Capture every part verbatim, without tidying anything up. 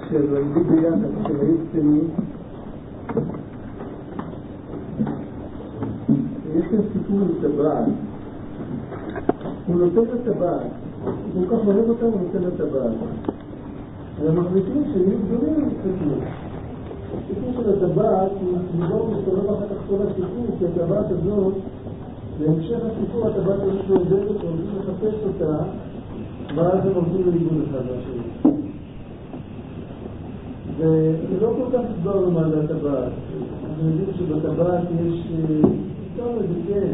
כשלמדים ביחד, כשהיו קטנים, יש כאן סיפור לטבעת. הוא נותן לטבעת, הוא כל כך אוהב אותה, הוא נותן לטבעת. והמחליטים שיהיו גדולים להתחתנו. הסיפור של הטבעת, הוא מסתובב אחר כך כל הסיפור, כי הטבעת הזאת, בהמשך הסיפור, הטבעת הזאת נהדרת, הולכים לחפש אותה, ואז הם הולכים לאיבוד אחד מהשני. ולא כל כך הסברנו מה זה הטבעת. אנחנו יודעים שבטבעת יש יותר מדכן.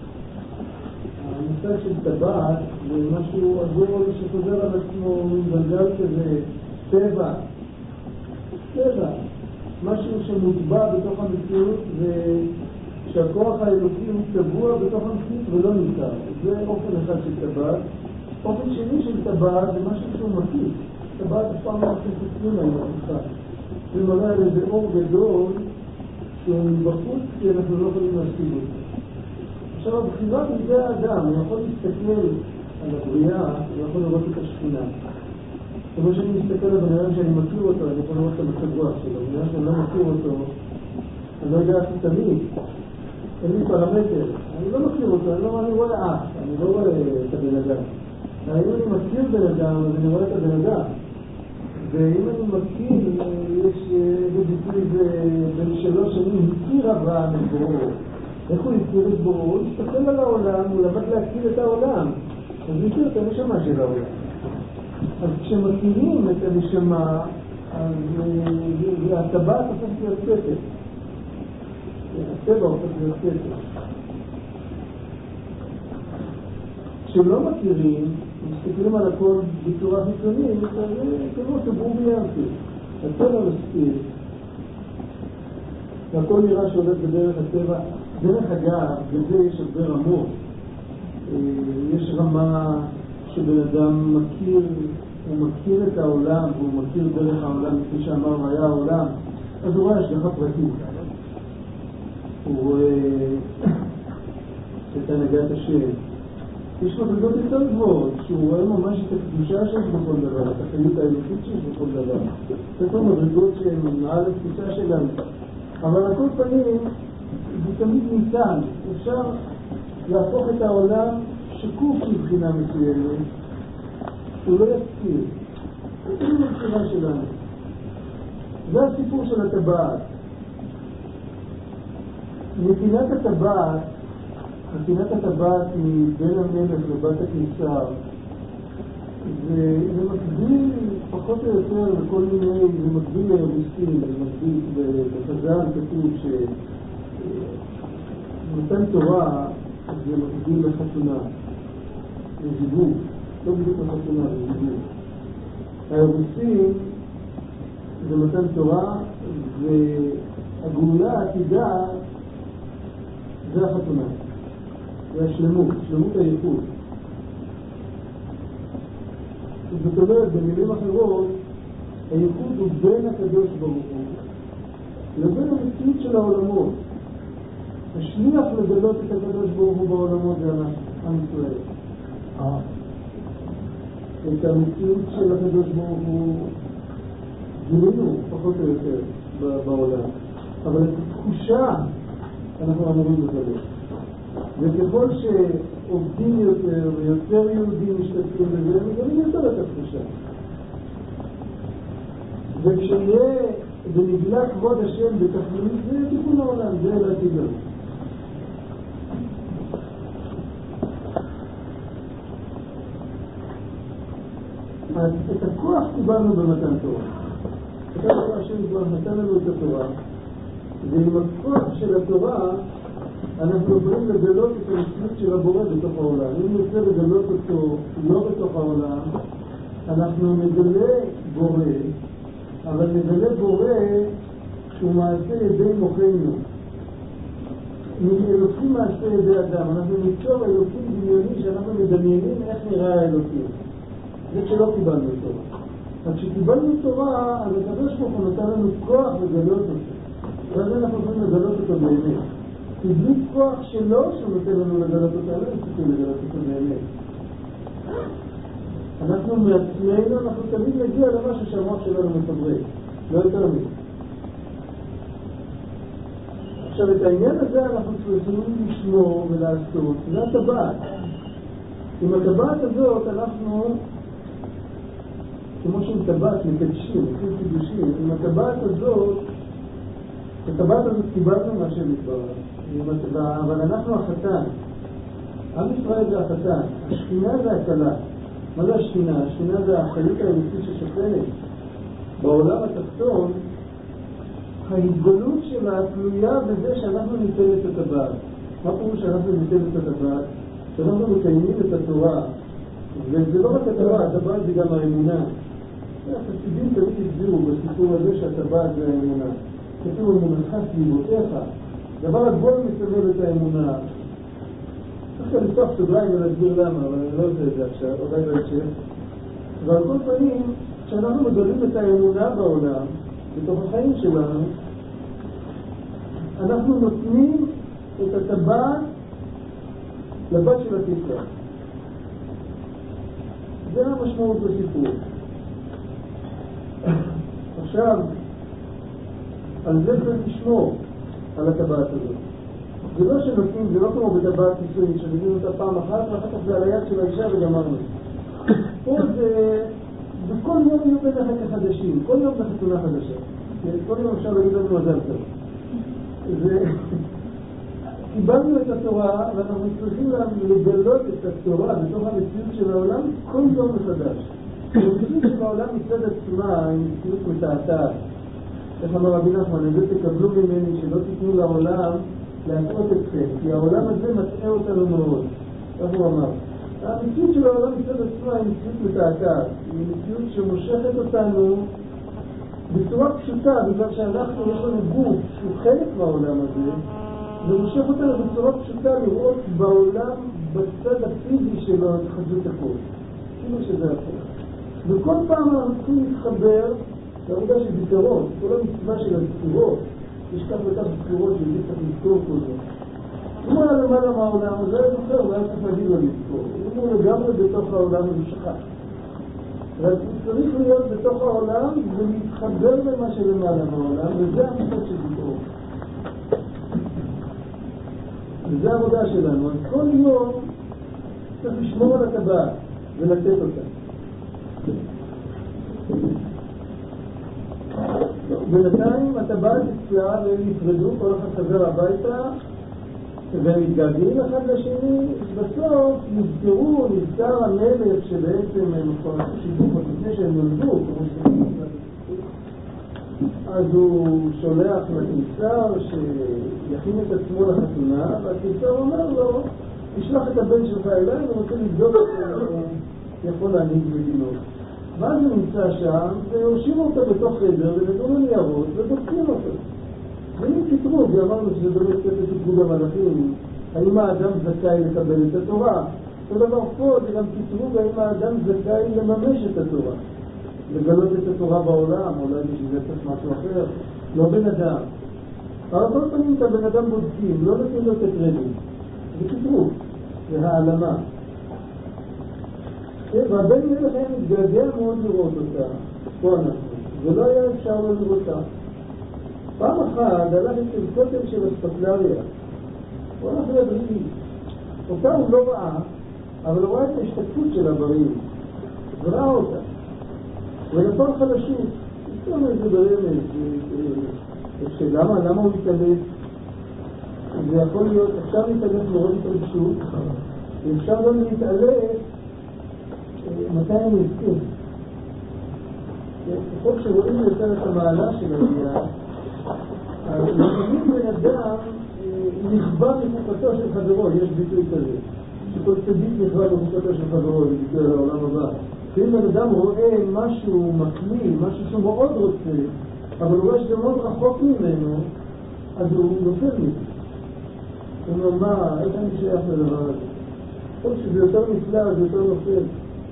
המושג של טבעת זה משהו עזור שחוזר על עצמו מגלגל כזה, טבע. טבע. משהו שמוטבע בתוך המציאות ושהכוח האלוקי הוא טבוע בתוך המציאות ולא נמכר. זה אופן אחד של טבעת. אופן שני של טבעת זה משהו שהוא מקיף. טבעת אף פעם לא מכניס פנימה עם המקיפה. זה מראה על איזה אור גדול שהוא מבחוץ כי אנחנו לא יכולים להשיג אותו. עכשיו הבחירה בידי האדם, הוא יכול להסתכל על הבריאה, הוא יכול לראות את השכינה. כמו שאני מסתכל על הבן שאני מכיר אותו, אני יכול לראות את המצב רוח שלו. בגלל שאני לא מכיר אותו, אני לא יודע איך הוא תמיד. אין לי פרמטר. אני לא מכיר אותו, אני, לא, אני רואה אף, אני לא רואה את הבן אדם. אם אני מכיר בן אדם, אז אני רואה את הבן אדם. ואם אני מכיר, יש איזה ביטוי בין שלוש שנים, הכיר אברהם את בוראו. איך הוא הכיר את בוראו? הוא הסתכל על העולם, הוא למד להכיר את העולם. אז הוא הכיר את הנשמה של העולם. אז כשמכירים את הנשמה, אז הטבעת הופכת להיות כתר. הטבע הופכת להיות כתר. כשלא מכירים, מסתכלים על הכל בצורה חיצונית, אז זה כמו טבור ביארתי. הטבע מסתיר. והכל נראה שהולך בדרך הטבע. דרך אגב, בזה יש הרבה רמות. יש רמה שבן אדם מכיר, הוא מכיר את העולם, והוא מכיר דרך העולם, כפי שאמר, היה העולם. אז הוא רואה השגחה פרטית. הוא רואה את הנהגת השם. יש מדרגות יותר גבוהות, שהוא רואה ממש את הקדושה שיש בכל דבר, את החיות האלוקית שיש בכל דבר. זה כל מדרגות שהן מעל התפיסה שלנו. אבל על כל פנים, זה תמיד ניתן. אפשר להפוך את העולם שקוף מבחינה מסוימת. הוא לא יסתיר. זה תמיד מבחינה שלנו. זה הסיפור של הטבעת. נתינת הטבעת, נתינת הטבעת מבין המלך לבת הקיסר, זה מקביל פחות או יותר לכל מיני, זה מקביל לאירוסין, זה מקביל בחז"ל כתוב שמתן תורה זה מקביל לחתונה, לזיווג, לא בדיוק לחתונה, לזיווג. האירוסין זה מתן תורה והגאולה העתידה זה החתונה. זה השלמות, שלמות הייחוד. זאת אומרת, במילים אחרות, הייחוד הוא בין הקדוש ברוך הוא לבין המציאות של העולמות. השליח לגלות את הקדוש ברוך הוא בעולמות זה עם ישראל. את המציאות של הקדוש ברוך הוא גילינו פחות או יותר בעולם. אבל את התחושה אנחנו אמורים לגלות. וככל שעובדים יותר ויותר יהודים משתתפים בזה, הם מגלים יותר את התחושה. וכשיהיה ונגלה כבוד השם בתכלית, זה תיקון העולם, זה לעתיד לנו. אז את הכוח קיבלנו במתן תורה. את הכוח השם כבר נתן לנו את התורה, ועם הכוח של התורה אנחנו יכולים לגלות את המציאות של הבורא בתוך העולם. אם נרצה לגלות אותו לא בתוך העולם, אנחנו נגלה בורא, אבל נגלה בורא שהוא מעשה ידי מוחנו. מאלוקים מעשה ידי אדם. אנחנו ניצור אלוקים דמיוני שאנחנו מדמיינים איך נראה האלוקים. זה כשלא קיבלנו תורה. אז כשקיבלנו תורה, אז הקדוש ברוך הוא נתן לנו כוח לגלות אותו. ואז אנחנו יכולים לגלות אותו באמת. כי בלי כוח שלו שהוא נותן לנו לגלות אותו, לא נצטרכו לגלות אותו באמת. אנחנו מעצמנו, אנחנו תמיד נגיע למשהו שהמוח שלנו מפברק, לא יותר מזה. עכשיו, את העניין הזה אנחנו צריכים לשמור ולעשות, זה הטבעת. עם הטבעת הזאת אנחנו, כמו שעם טבעת מקדשים, עושים קידושים, עם הטבעת הזאת, את הטבעת הזאת קיבלנו מה שמתברר, אבל אנחנו החתן. עם ישראל זה החתן, השכינה זה הכלה. מה זה השכינה? השכינה זה החיות האלוקית ששוכנת. בעולם התחתון, ההתגלות שלה תלויה בזה שאנחנו ניתן את הטבעת. מה פירוש שאנחנו ניתן את הטבעת? שאנחנו מקיימים את התורה. וזה לא רק התורה, הטבעת זה גם האמונה. החסידים תמיד הסבירו בסיפור הזה שהטבעת זה האמונה. כתוב אמונתך סביבותיך. דבר הגבול מסמל את האמונה. צריך לפתוח סוגריים ולהסביר למה, אבל אני לא עושה את זה עכשיו, אולי בהקשר. ועל כל פנים, כשאנחנו מגלים את האמונה בעולם, בתוך החיים שלנו, אנחנו נותנים את הטבעת לבת של התקווה. זה המשמעות בסיפור. עכשיו, על זה צריך לשמור, על הטבעת הזאת. זה לא שנותנים, זה לא כמו בטבעת נישואין, שנותנים אותה פעם אחת, ואחר כך זה על היד של האישה וגמרנו. פה זה, בכל יום יהיו בין החג החדשים, כל יום זה חתונה חדשה. כל יום אפשר להגיד לנו מזל טוב. זה... קיבלנו את התורה, ואנחנו צריכים לגלות את התורה בתוך המציאות של העולם כל יום מחדש. המציאות של העולם מצד עצמה היא מציאות מתעתעת. איך אמר רבי נחמן, את זה תקבלו ממני שלא תיתנו לעולם להטעות אתכם, כי העולם הזה מטעה אותנו מאוד. איך הוא אמר? המציאות של העולם מצד עצמה היא מציאות מתעתעת. היא מציאות שמושכת אותנו בצורה פשוטה, בגלל שאנחנו יש לנו גוף שהוא חלק מהעולם הזה, ומושך אותנו בצורה פשוטה לראות בעולם בצד הפיזי שלו את חזות הכל. כאילו שזה הכל. וכל פעם אנחנו צריכים להתחבר לעבודה של זיכרון, כל המצווה של הזכירות. יש כך וכך זכירות שיודעים צריך לזכור כל זה. אם הוא היה למעלה מהעולם, אז היה זוכר, והיה צריך להגיד לו לזכור. אם הוא לגמרי בתוך העולם, הוא שכח. אבל הוא צריך להיות בתוך העולם ולהתחבר למה שלמעלה מהעולם, וזה המצוות של זיכרון. וזה העבודה שלנו. אז כל יום צריך לשמור על הטבעת ולתת אותה. בינתיים הטבעת אצלה והם נפרדו, כל אחד חזר הביתה והם מתגעגעים אחד לשני. בסוף נזכרו, נזכר המלך שבעצם הם כבר שיתוף עוד לפני שהם נולדו, כמו שהם אז הוא שולח לקיסר שיכין את עצמו לחתונה, והקיסר אומר לו, תשלח את הבן שלך אליי ורוצה לבדוק שהוא יכול להנהיג מדינות. ואז הוא נמצא שם והושיבו אותו בתוך חדר ונתנו לו ניירות ובודקים אותו. ואם קיטרו, ואמרנו שזה באמת כתב תקבוד המלאכים, האם האדם זכאי לקבל את התורה? אותו דבר פה זה גם קיטרו, והאם האדם זכאי לממש את התורה. לגלות את התורה בעולם, אולי בשביל צריך משהו אחר, לא בן אדם. אבל כל פעמים את הבן אדם בודקים, לא נותנים לו את הקרדיט. זה קיטרו, זה העלמה. והבן מלך היה מתגעגע מאוד לראות אותה, פה אנחנו, ולא היה אפשר לא לראותה. פעם אחת הלך את כותל של הספקלריה, הוא הלך לדריגי. אותה הוא לא ראה, אבל הוא ראה את ההשתתפות שלה ברעים, וראה אותה. ולפעם חלשות, פתאום איזה ברמז, שלמה, למה הוא מתעלף? זה יכול להיות, אפשר להתעלף מאוד התרגשות, ואפשר גם להתעלף מתי הם יזכו. ככל שרואים יותר את המעלה של הגיעה, לפעמים בן אדם נכבה מחוקתו של חברו, יש ביטוי כזה, שכל צדיק נכבה מחוקתו של חברו, זה ביטוי על העולם הבא. ואם בן אדם רואה משהו מקליל, משהו שהוא מאוד רוצה, אבל הוא רואה שזה מאוד רחוק ממנו, אז הוא נופל מזה. הוא אומר, מה, איך אני שייך לדבר הזה? כל שזה יותר נפלא, זה יותר נופל.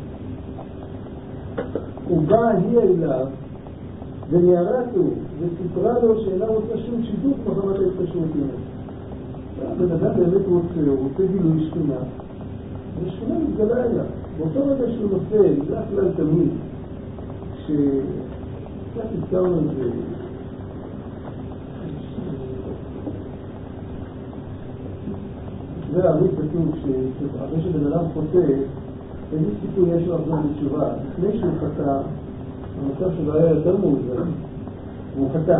הוא בא היא אליו וניערתו וסיפרה לו שאינה רוצה שום שידוך מחמת ההתקשרות ממנו. הבן אדם באמת רוצה, הוא רוצה גילוי שכינה, ושכינה מתגלה אליו. באותו רגע שהוא נופל, זה הכלל תמיד, שקצת הזכרנו את זה, זה הרי כתוב שאחרי שבן אדם חוטא, איזה סיכוי יש לו לחזור בתשובה. לפני שהוא חטא, המצב שלו היה יותר מאוזן, והוא חטא.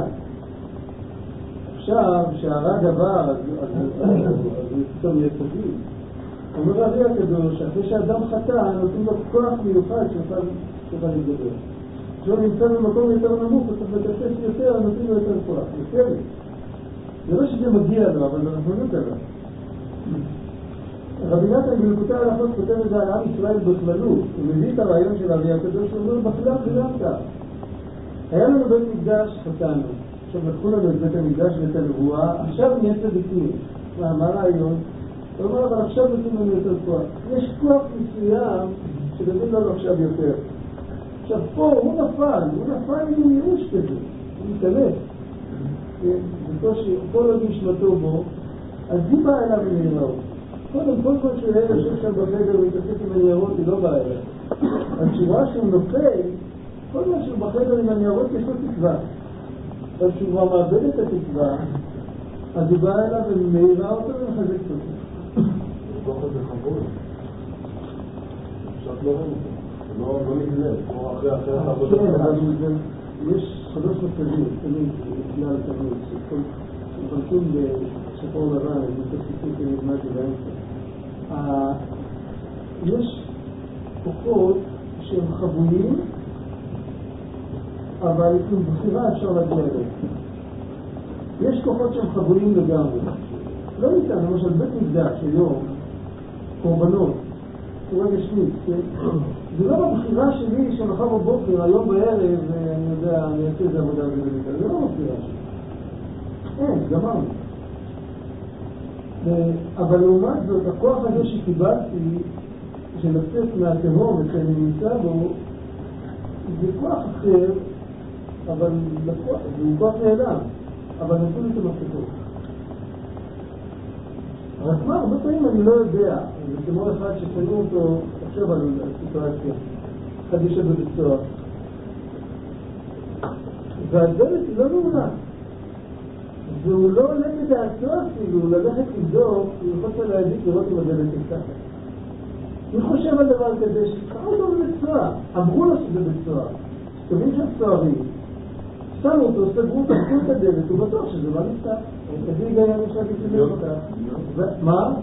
עכשיו, שהרג עבר, אז זה פתאום יהיה סביב. אומר רבי הקדוש, שאחרי שאדם חטא, נותנים לו כוח מיוחד שיוכל להתגבר. כשהוא נמצא במקום יותר נמוך, הוא צריך לקצץ יותר, נותנים לו יותר כוח. יותר לי. זה לא שזה מגיע לו, אבל אנחנו לא יודע. רבי נתן בליקוטי ההלכות כותב את זה על עם ישראל בכללות. הוא מביא את הרעיון של רבי הקדוש, הוא אומר, בכלל חילמת. היה לנו בית מקדש, חטאנו. עכשיו לקחו לנו את בית המקדש ואת הנבואה, עכשיו נהיה צדיקים. מה הרעיון? הוא אומר, אבל עכשיו נותנים לנו יותר כוח. יש כוח מסוים שנותנים לנו עכשיו יותר. עכשיו פה הוא נפל, הוא נפל עם ייאוש כזה, הוא מתעלף. וכל עוד נשמתו בו, אז היא באה אליו לנהרות. קודם כל כל שהוא היה יושב שם בחדר ומתעסק עם הניירות, היא לא באה אליו. התשובה שהוא נופל, כל מה שהוא בחדר עם הניירות יש לו תקווה. אבל כשהוא כבר מאבד את התקווה, אז היא באה אליו ומאירה אותו ומחזקת אותו. לא חד לחבור. שאת לא ראו. לא נגלל. כמו אחרי אחרי החבות. כן, אבל יש שלוש מצבים, תמיד, כלל תמיד, שמחלקים בשחור לבן, את הסיפור שנלמדתי באמצע. יש כוחות שהם חבויים, אבל עם בחירה אפשר להגיע אליהם. יש כוחות שהם חבויים לגמרי. לא ניתן, למשל בית מקדש היום, קורבנות, קורא גשמית, זה לא הבחירה שלי שמחר בבוקר, היום בערב, אני יודע, אני אעשה איזה עבודה על זה במידה, זה לא הבחירה שלי. אין, גמרנו. אבל לעומת זאת, הכוח הזה שקיבלתי, שלצאת מהתהום וכן נמצא בו, זה כוח אחר, אבל הוא כוח נעלם, אבל נתנו לי את המפתחות. רק מה, הרבה פעמים אני לא יודע, זה כמו אחד ששנו אותו, עכשיו על הסיטואציה, אחד יושב בבית סוהר, והדלת היא לא נעולה, והוא לא עולה בדעתו אפילו, ללכת לבדוק, הוא יכול להדיק לראות אם הדלת נפתחת. אני חושב על דבר כזה, שקראו אותו בבית סוהר, אמרו לו שזה בית סוהר, תבין שם סוהרים, שמו אותו, סגרו אותו, פתחו את הדלת, הוא בטוח שזה לא נפתח. תביא היגיון משהו להסתכל אותה. מה?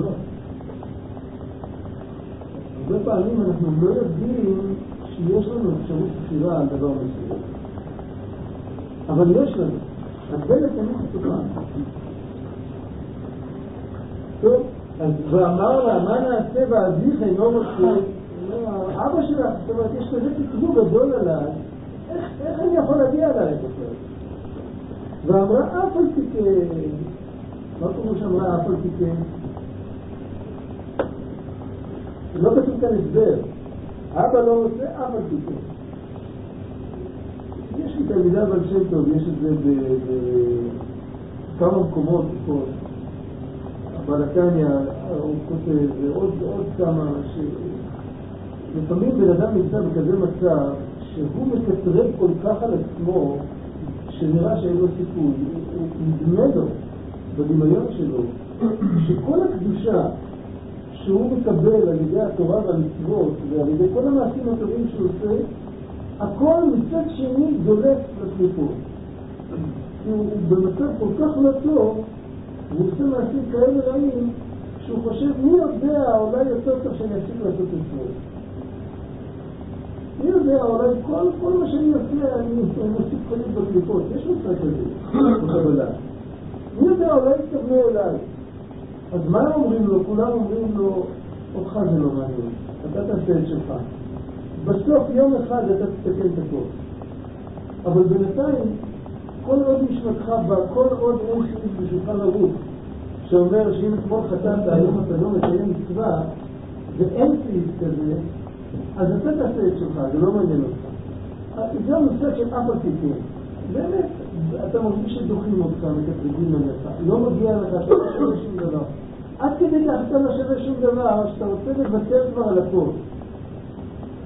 הרבה פעמים אנחנו לא יודעים שיש לנו אפשרות בחירה על דבר מסוים. אבל יש לנו. הדלת תמיד פתוחה. טוב, אז ואמר לה, מה נעשה ואביך אינו רוצה? אבא שלך, זאת אומרת, יש כזה תקבו גדול עליי, איך אני יכול להגיע עליי את זה? ואמרה אף על תיקן. מה כמו שאמרה אף על תיקן? לא כתוב כאן הסבר. אבא לא רוצה אף על תיקן. יש לי תלמידה בעל שם טוב, יש את זה בכמה מקומות פה. אבל התניא, הוא כותב, ועוד כמה ש... לפעמים בן אדם נמצא בכזה מצב שהוא מקטרב כל כך על עצמו שנראה שאין לו סיכוי, הוא נדמה לו בדמיון שלו שכל הקדושה שהוא מקבל על ידי התורה והמצוות ועל ידי כל המעשים הטובים שהוא עושה, הכל מצד שני דולף לקליפות. הוא במצב כל כך לא טוב, הוא עושה מעשים כאלה רעים שהוא חושב, מי יודע, אולי יותר טוב שאני אפסיק לעשות מצוות. מי יודע, אולי כל, כל מה שאני עושה, אני מוסיף חלק בקליפות. יש מצב כזה, בקבלה. מי יודע, אולי יתכוונו אליי. אז מה הם אומרים לו? כולם אומרים לו, אותך זה לא מעניין, אתה תעשה את שלך. בסוף יום אחד אתה תתקן את הכל. אבל בינתיים, כל עוד נשמתך בה, כל עוד אין סעיף בשולחן ערוך, שאומר שאם אתמול חטאת, היום אתה לא מקיים מצווה, ואין סעיף כזה, אז אתה תעשה את שלך, זה לא מעניין אותך. זה המושג של אף התיקון. באמת, אתה מרגיש שדוחים אותך, מקטרגים עליך, לא מגיע לך, אתה לא שווה שום דבר. עד כדי כך אתה לא שווה שום דבר, שאתה רוצה לוותר כבר על הכל.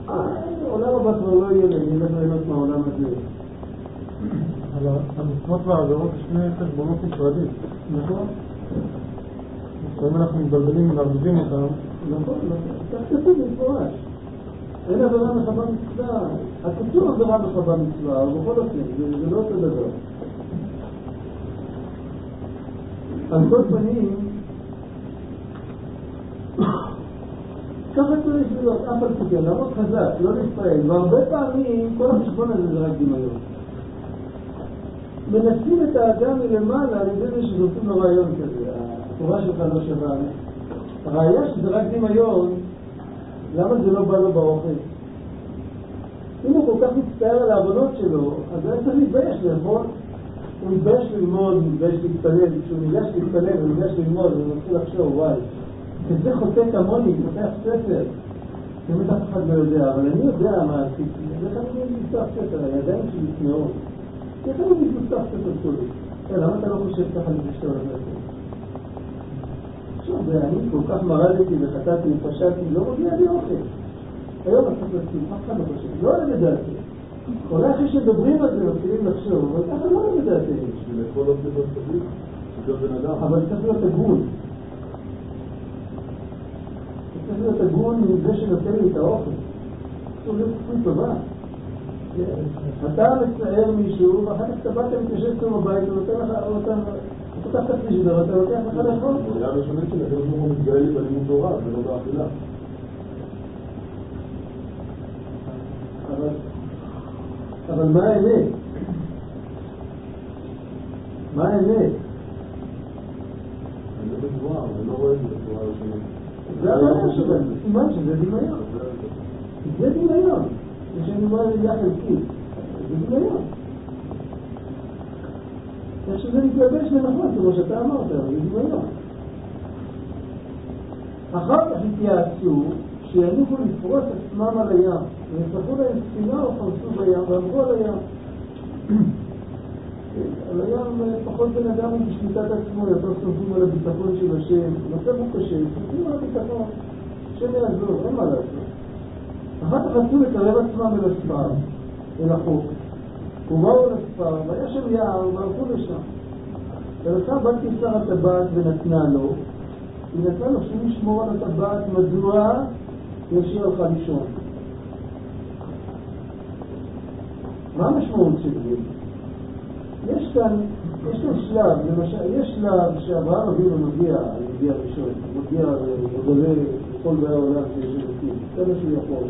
עולם הבא כבר לא יהיה לי, אני אלך ליהנות מהעולם הזה. אבל המצוות והעבירות יש שני חשבונות נפרדים. נכון? אם אנחנו מתבלבלים ומערבבים אותם, נכון, כך כתוב במפורש. אין עבירה מחבה מצווה. הכתוב עבירה מחבה מצווה, אבל בכל אופן, זה לא אותו דבר. על כל פנים, ככה צריך להיות, אף על פי כן, לעמוד חזק, לא להסתכל, והרבה פעמים כל החשבון הזה זה רק דמיון. מנסים את האדם מלמעלה על ידי זה שזורקים לו רעיון כזה, התורה שלך לא שווה. הראיה שזה רק דמיון, למה זה לא בא לו באוכל? אם הוא כל כך מצטער על העבודות שלו, אז היה צריך להתבייש לאכול. הוא מתבייש ללמוד, הוא מתבייש להתפלל, כשהוא ניגש להתפלל, הוא ניגש ללמוד, הוא מתחיל לחשוב, וואי, כזה חוטא כמוני, פותח ספר. באמת אף אחד לא יודע, אבל אני יודע מה עשיתי. איך אני לפתוח ספר? הידיים שלי צמאות. איך אני לפתוח ספר כולי? למה אתה לא חושב ככה לפשטה על הספר? עכשיו, ואני כל כך מרדתי וחטאתי ופשעתי, לא מגיע לי אוכל. היום צריך לצים, אף אחד לא חושב. לא עולה בדעתי. אולי אחרי שדוברים על זה מתחילים לחשוב, אבל ככה לא עולה בדעתי. בשביל כל אופן לא תביא, זה בן אדם. אבל צריך להיות הגון. צריך להיות הגון עם זה שנותן לי את האוכל. צריך להיות כפוי טובה. אתה מצער מישהו, ואחר כך אתה באת מתיישב אצלו בבית, הוא נותן לך, הוא פותח את הפריג'ידר, אתה לוקח לך לאכול. זה היה ראשונית שלי, אחרי שהוא מתגלה לי בלימוד תורה, זה לא באכילה. אבל, אבל מה האמת? מה האמת? אני לא בגבוהה, אני לא רואה את זה בצורה ראשונית. זה הבעיה שלנו, סימן שזה דמיון. זה דמיון. זה שאני אומר לי חלקית. זה דמיון. איך שזה מתלבש לנכון, כמו שאתה אמרת, זה דמיון. אחר כך התייעצו שיניחו לפרוס עצמם על הים, ויפתחו להם ספינה או פרסו בים, ואמרו על הים. על הים פחות בן אדם הוא בשליטת עצמו, יותר סומכים על הביטחון של השם, מצב הוא קשה, סומכים על הביטחון, השם יעזור, אין מה לעשות. אחר כך רצו לקרב עצמם אל הספר, אל החוק. ובאו אל הספר, והיה שם יער, והלכו לשם. ולכן בת קיסר הטבעת ונתנה לו, היא נתנה לו שהוא ישמור על הטבעת, מדוע ישיר הלכה לישון. מה המשמעות של זה? יש כאן, יש כאן שלב, למשל, יש שלב שאברהם אבינו מגיע, מגיע ראשון, מגיע וגולה לכל באי העולם שיש אלוקים, זה מה שהוא יכול.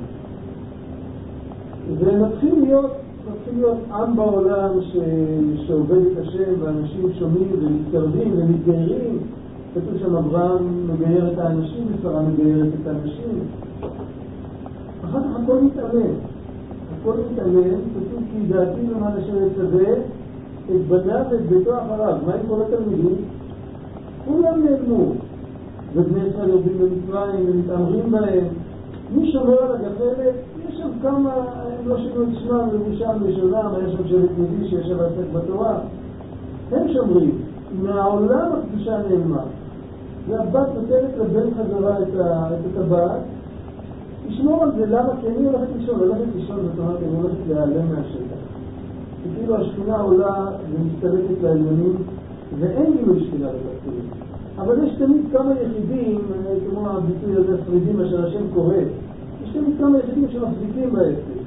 ומתחיל להיות, מתחיל להיות עם בעולם ש... שעובד את השם, ואנשים שומעים ומתקרבים ומתגיירים. כתוב שם אברהם מגייר את האנשים, ושרה מגיירת את האנשים. אחר כך הכל מתאמן. הכל מתאמן, כתוב כי דעתי למען אשר יצווה את בניו ואת ביתו אחריו. מה עם כל התלמידים? כולם נעלמו. ובני ישראל יורדים במצרים ומתאמרים בהם. מי שומר על הגחלת? יש שם כמה, הם לא שינו את שמם, לבושם לשונם, יש שם שבט יהודי שישב עסק בתורה. הם שומרים. מהעולם הקדושה נעלמה. והבת נותנת לבן חזרה את הטבעת. ישמור על זה, למה? כי אני הולכת לישון, הולכת לישון, זאת אומרת, אני הולכת להיעלם מהשטח. כאילו השכינה עולה ומסתלקת לעליונים, ואין גילוי שכינה בתחתונים. אבל יש תמיד כמה יחידים, כמו הביטוי הזה, שרידים אשר השם קורא, יש תמיד כמה יחידים שמחזיקים בעסק.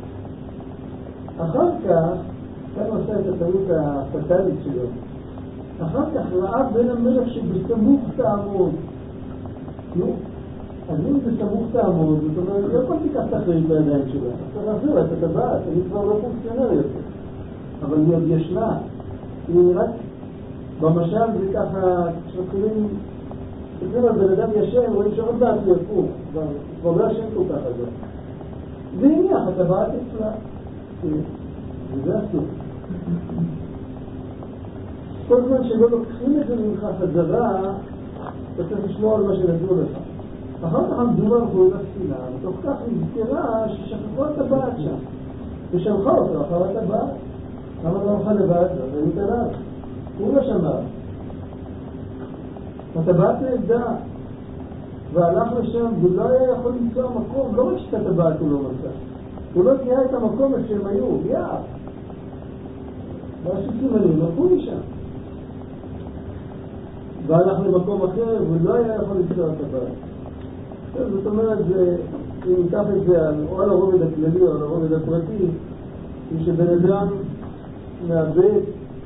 אחר כך, כאן עושה את הטעות הפטלית שלו, אחר כך ראה בן המלך שבסמוך תעמוד. נו, אז אם בסמוך תעמוד, זאת אומרת, לא כל תיקח את האחריות בידיים שלה. צריך להחזיר את הטבעת, אני כבר לא פונקציונר יותר. אבל היא עוד ישנה. היא רק, במשל זה ככה, כשמתחילים, כשמתחילים על בן אדם ישן, רואים שעוד דעת יקום. כבר לא ישן כל כך הזה. זה הניח, הטבעת אצלה. וזה אסור. כל זמן שלא לוקחים את זה ממך חזרה, אתה צריך לשמור על מה שנתנו לך. אחר כך המדומה הלכו את הספינה, ותוך כך נזכרה ששכחו את הטבעת שם. ושלחה אותו אחר הטבעת. למה לא הלכה לבד? זה מתעלת. הוא לא שמע. הטבעת נעבדה. והלך לשם ולא היה יכול למצוא המקום, לא רק שאת הטבעת הוא לא מצא, הוא לא תהיה את המקום איפה שהם היו, יאב. והסוסים היו, נפו משם. והלך למקום אחר ולא היה יכול למצוא את הטבעת. זאת אומרת, אם ניקח את זה או על הרובד הכללי או על הרובד הפרטי, היא שבן אדם מאבד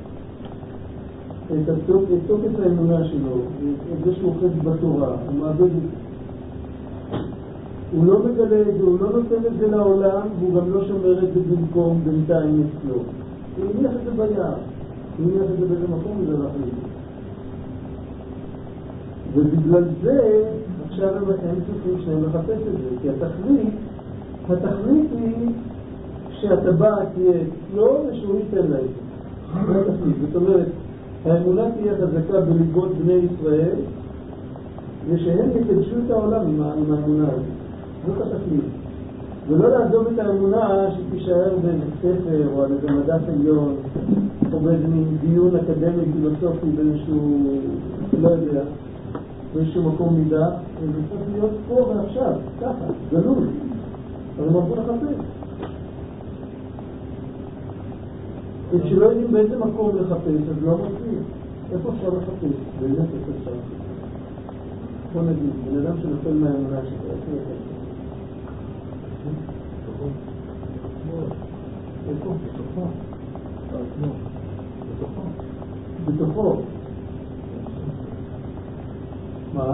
את תוקף האמונה שלו, את זה שהוא חפץ בתורה, הוא מאבד את זה. הוא לא מגלה את זה, הוא לא נותן את זה לעולם, והוא גם לא שומר את זה במקום בינתיים אצלו. הוא הניח את זה ביער, הוא הניח את זה באיזה מקום וזה הלך לזה. ובגלל זה, עכשיו הם צריכים שניהם לחפש את זה, כי התכלית, התכלית היא שהטבעת תהיה לא ושהוא ייתן לה את זה. זה התכלית. זאת אומרת, האמונה תהיה חזקה בליבות בני ישראל, ושהם יקדשו את העולם עם האמונה הזאת. זאת התכלית. ולא לעזוב את האמונה שתישאר באיזה ספר או על איזה מדף עליון, או באיזה דיון אקדמי פילוסופי באיזשהו, לא יודע, באיזשהו מקום מידה, וזה צריך להיות פה ועכשיו, ככה, גלוי. אבל הם אמרו לחפש. וכשלא יודעים באיזה מקום לחפש, אז לא מוצאים. איפה אפשר לחפש? באיזה ספר אפשר לחפש? בוא נגיד, בן אדם שנופל מהאמונה שלו, איפה לחפש? איפה? בתוכו. בתוכו. בתוכו. מה?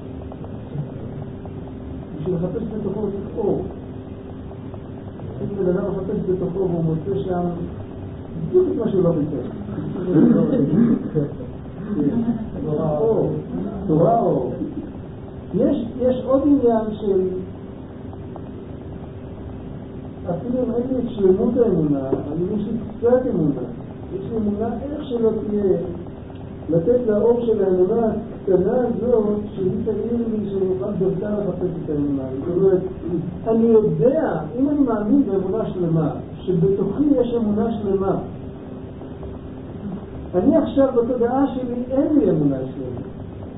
בשביל לחפש בתוכו צריך אור. אם בן אדם מחפש בתוכו והוא מוצא שם בדיוק את מה שהוא לא ביטל. תורה אור. תורה אור. יש עוד עניין של אפילו אם אין לי את שלמות האמונה, אני יש לי קצת אמונה. יש לי אמונה איך שלא תהיה לתת לאור של האמונה הקטנה הזאת שהיא תגיד לי שאני אוכל דרכה לחפש את האמונה. זאת אומרת, אני יודע, אם אני מאמין באמונה שלמה, שבתוכי יש אמונה שלמה, אני עכשיו בתודעה שלי אין לי אמונה שלמה.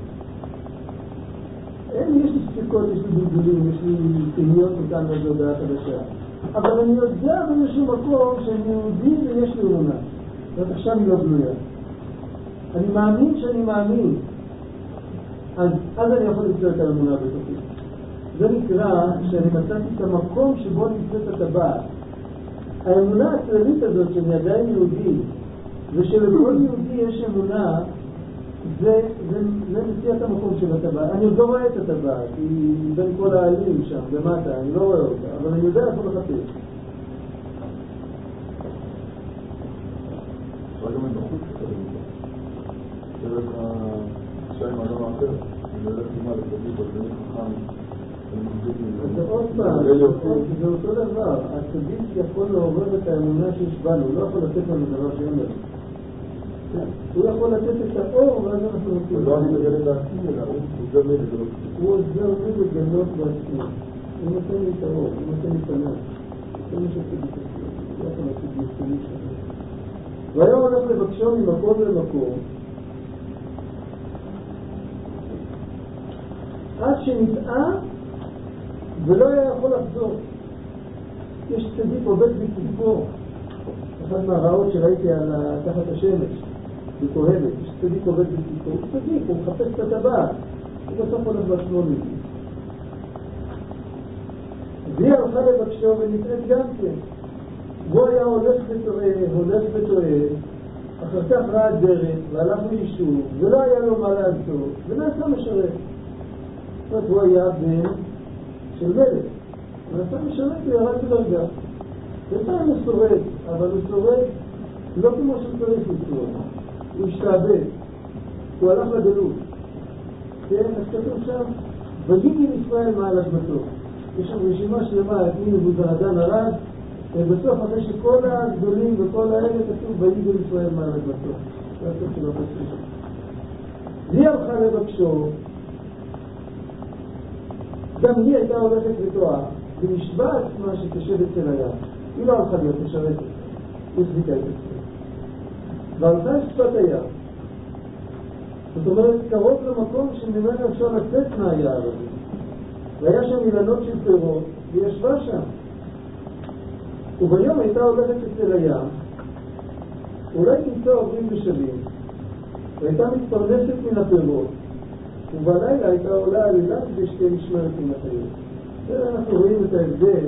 אין לי, יש לי ספקות, יש לי בלבולים, יש לי תהיות מכאן לתודעה חדשה. אבל אני יודע באיזשהו מקום שאני יהודי ויש לי אמונה. זאת עכשיו היא לא גלויה. אני מאמין שאני מאמין. אז, אז אני יכול למצוא את האמונה בתוכי. זה נקרא שאני מצאתי את המקום שבו נמצאת הטבעת. האמונה הכללית הזאת שאני עדיין יהודי, ושלכל יהודי יש אמונה, זה, זה, זה מציאת המקום של הטבעת. אני עוד לא רואה את הטבעת, היא בין כל העלים שם, למטה, אני לא רואה אותה, אבל אני יודע איפה לחפש. אפשר גם מבחוץ כזה. דרך השיים האדם האחר, אני לא יודעת מה לתגיד, אבל זה חכם, אני מחזיק מזה. זה עוד פעם, זה אותו דבר. הצדיק יכול לעורר את האמונה שיש בנו, הוא לא יכול לתת לנו דבר שאין לנו. הוא יכול לתת את האור, ואז אנחנו רוצים. לא אני מגלה את העצמי, אלא הוא עוזר לי לגלות. הוא עוזר לי לגלות בעצמי. הוא נותן לי את האור, הוא נותן לי את הנר. זה מה שעשיתי את עצמי. הוא לא יכול לעשות מסתמי שלנו. והיום הולך לבקשו ממקום למקום, עד שנטעה ולא היה יכול לחזור. יש צדיק עובד בצדקו, אחת מהרעות שראיתי על תחת השמש בכהבת, יש צדיק עובד בצדקו, הוא צדיק, הוא מחפש את הטבעת, הוא בסוף הולך בעצמו מזה. והיא הלכה לבקשו ונטעת גם כן. הוא היה הולך וטועה, הולך וטועה, אחר כך ראה דרך והלך ליישוב ולא היה לו מה לעשות ונעשה משרת. זאת אומרת, הוא היה בן של מלך, ונעשה משרת וירד בדרגה. בינתיים הוא שורד, אבל הוא שורד לא כמו שהוא צריך לשרוד. הוא השתעבד, הוא הלך לגלות. כן, אז כתוב שם, ויגל ישראל מעל אדמתו. יש שם רשימה שלמה, את מי נבוזראדן ארד, ובסוף אחרי שכל הגדולים וכל האלה כתוב ויגל ישראל מעל אדמתו. זה הסוף של הפסוק. והיא הלכה לבקשו, גם היא הייתה הולכת וטועה, ונשבע עצמה שתשב אצל הים. היא לא הלכה להיות משרתת, היא הסביקה את עצמה. והלכה אל שפת הים. זאת אומרת, קרוב למקום שממנו אפשר לצאת מהיער הזה. והיה שם אילנות של פירות, והיא ישבה שם. וביום הייתה הולכת אצל הים, אולי תמצא עוברים ושבים, והייתה מתפרנסת מן הפירות, ובלילה הייתה עולה על אילן כדי שתהיה נשמרת מן החיות. ואנחנו רואים את ההבדל,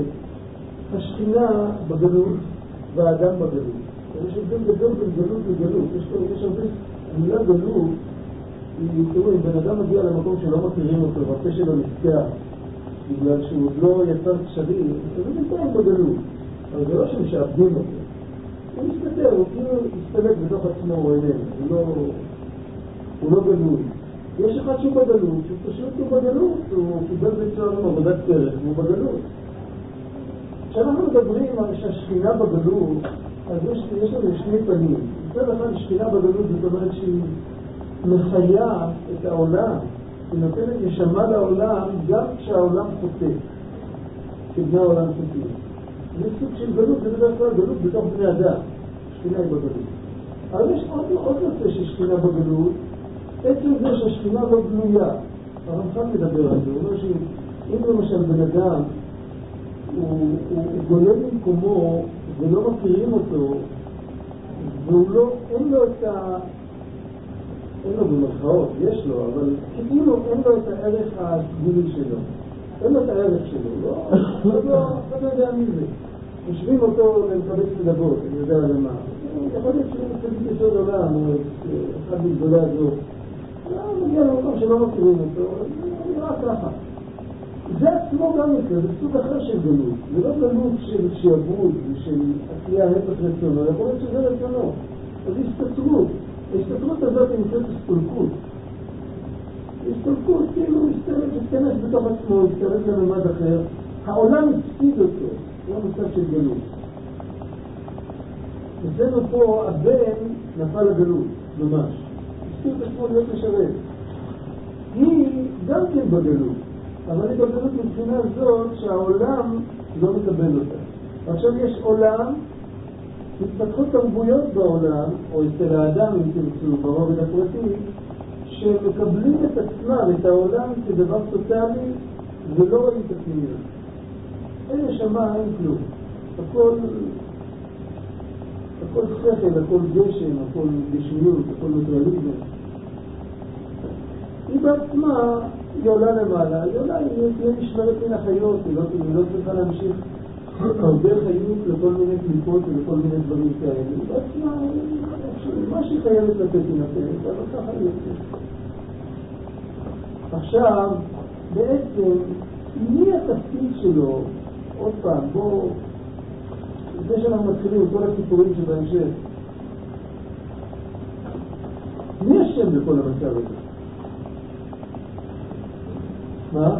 השכינה בגלות והאדם בגלות. יש הבדל גדול בין גלות לגלות. יש, יש הרבה, המילה גלות, היא, תראו, אם בן אדם מגיע למקום שלא מכירים אותו, והפה שלו נפגע, בגלל שהוא עוד לא יצר קשרים, אז הוא נמצא בגלות. אבל זה לא שמשעבדים אותו. הוא מסתתר, הוא כאילו מסתלק בתוך עצמו או איננו. הוא לא, הוא לא גלות. יש אחד שהוא בגלות, שהוא פשוט הוא בגלות, הוא קיבל בצורה עם עבודת פרק, והוא בגלות. כשאנחנו מדברים על שהשכינה בגלות, אז יש, יש לנו שני פנים. מצד אחד, שכינה בגלות זאת אומרת שהיא מחיה את העולם, היא נותנת נשמה לעולם גם כשהעולם חוטא, כבני העולם חוטאים. זה סוג של גלות, זה בדרך כלל גלות בתוך בני אדם, שכינה היא בגלות. אבל יש עוד, עוד נושא של שכינה בגלות, עצם זה שהשכינה לא גלויה. הרמח"ל מדבר על זה, הוא אומר שאם למשל בן אדם הוא, הוא גולה במקומו ולא מכירים אותו, והוא לא, אין לו את ה... אין לו במרכאות, יש לו, אבל כאילו אין לו את הערך הסגולי שלו. אין לו את הערך שלו, לא? לא, לא יודע מי זה. משווים אותו למקבץ נדבות, אני יודע למה. יכול להיות שהוא צדיק יסוד עולם, או אחד מגדולי הזו. לא, מגיע למקום שלא מכירים אותו, הוא נראה ככה. זה עצמו גם יקרה, זה סוג אחר של גלות. זה לא גלות של שעבוד ושל עשייה ההפך רצונו, יכול להיות שזה רצונו. אז הסתתרות. ההסתתרות הזאת היא נקראת הסתלקות. הסתלקות כאילו הסתנס בתוך עצמו, הסתנס לממד אחר. העולם הפסיד אותו, זה המושג של גלות. אצלנו פה הבן נפל לגלות, ממש. הפסיד את עצמו להיות משרת. היא גם כן בגלות. אבל היא בגלות מבחינה זאת שהעולם לא מקבל אותה. עכשיו יש עולם, מתפתחות תרבויות בעולם, או אצל האדם אם תרצו, ברובד הפרטי, שמקבלים את עצמם, את העולם כדבר טוטלי, ולא רואים את הפנימיות. אין נשמה, אין כלום. הכל, הכל שכל, הכל גשם, הכל גשמיות, הכל נטרליזם. היא בעצמה, היא עולה למעלה, היא עולה, היא תהיה נשמרת מן החיות, היא לא, היא לא צריכה להמשיך הרבה חיות לכל מיני קליפות ולכל מיני דברים כאלה. היא בעצמה, מה שהיא חייבת לתת היא נתנת, אבל ככה היא יוצאת. עכשיו, בעצם, מי התפקיד שלו, עוד פעם, בואו, לפני שאנחנו מתחילים את כל הסיפורים שבהמשך, מי השם בכל המצב הזה? מה?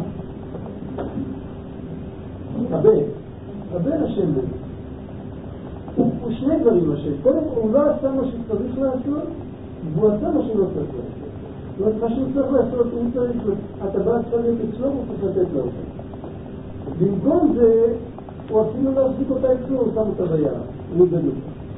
הבן. הבן השם בן. הוא, הוא שני דברים השם. קודם הוא לא עשה מה שצריך לעשות, והוא עשה מה שהוא לא צריך לעשות. זאת אומרת, מה שהוא צריך לעשות, הוא צריך, הטבעת צריכה להיות אצלו, הוא צריך לתת לו אותה. במקום זה, הוא אפילו לא החזיק אותה אצלו, הוא שם אותה ביד. הוא גדול.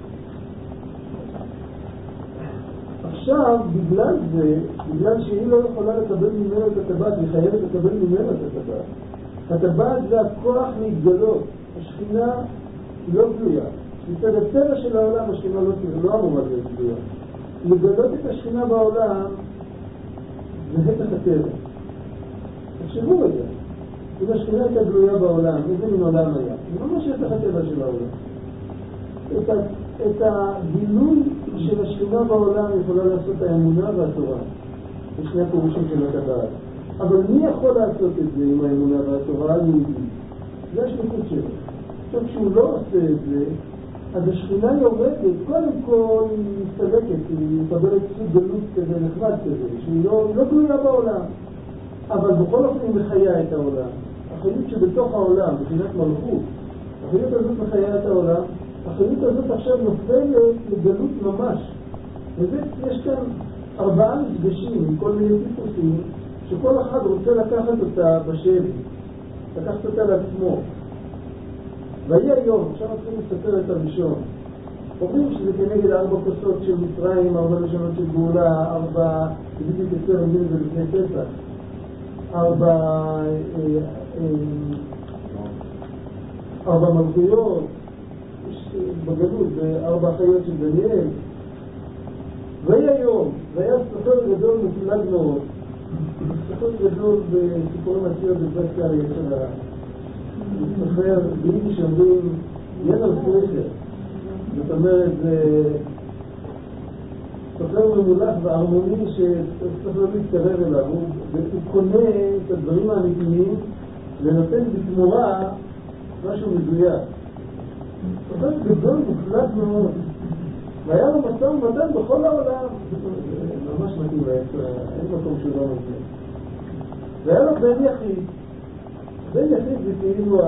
עכשיו, בגלל זה, בגלל שהיא לא יכולה לקבל ממנו את הטבעת, היא חייבת לקבל ממנו את הטבעת. הטבעת זה הכוח להתגלות. השכינה לא גלויה. מצד הטבע של העולם, השכינה לא, לא אמורה להיות גלויה. לגלות את השכינה בעולם, זה הפך הטבע. תחשבו את זה. אם השכינה הייתה גלויה בעולם, איזה מן עולם היה? זה ממש הפך הטבע של העולם. את ה... את הגילוי של השכינה בעולם יכולה לעשות האמונה והתורה. זה שני הפירושים של הטבעת. אבל מי יכול לעשות את זה עם האמונה והתורה? היהודי. זה השליחות שלו. עכשיו כשהוא לא עושה את זה, אז השכינה יורדת, קודם כל היא מסתלקת, היא מקבלת סוג גלות כזה, נחמד כזה, שהיא לא, לא גלויה בעולם. אבל בכל אופן היא מחיה את העולם. החיות שבתוך העולם, בחינת מלכות, החיות הזאת מחיה את העולם, החיות הזאת עכשיו נופלת לגלות ממש. וזה, יש כאן ארבעה מפגשים עם כל מיני טיפוסים, שכל אחד רוצה לקחת אותה בשבי, לקחת אותה לעצמו. ויהיה היום, עכשיו מתחילים לספר את הראשון. אומרים שזה כנגד ארבע כוסות של מצרים, ארבע לשונות של גאולה, ארבע, בדיוק יותר עומדים זה לפני פסח. ארבע, ארבע מלכויות, בגלות, בארבע חיות של דניאל. והיום, והיה ספר גדול מפלג מאוד, ספר גדול בסיפורים הציור בפרקה היצר הרע. ספר בלי שאומרים ינר פרקר, זאת אומרת, זה ספר ממולח והרמוני שצריך לא להתקרב אליו, הוא קונה את הדברים האמיתיים ונותן בתמורה משהו מדויק. ספר גדול מפלג מאוד, והיה לו משא ומתן בכל העולם. זה ממש מתאים ליצר, אין מקום שהוא לא מתאים. והיה לו בן יחיד. בן יחיד זה כאילו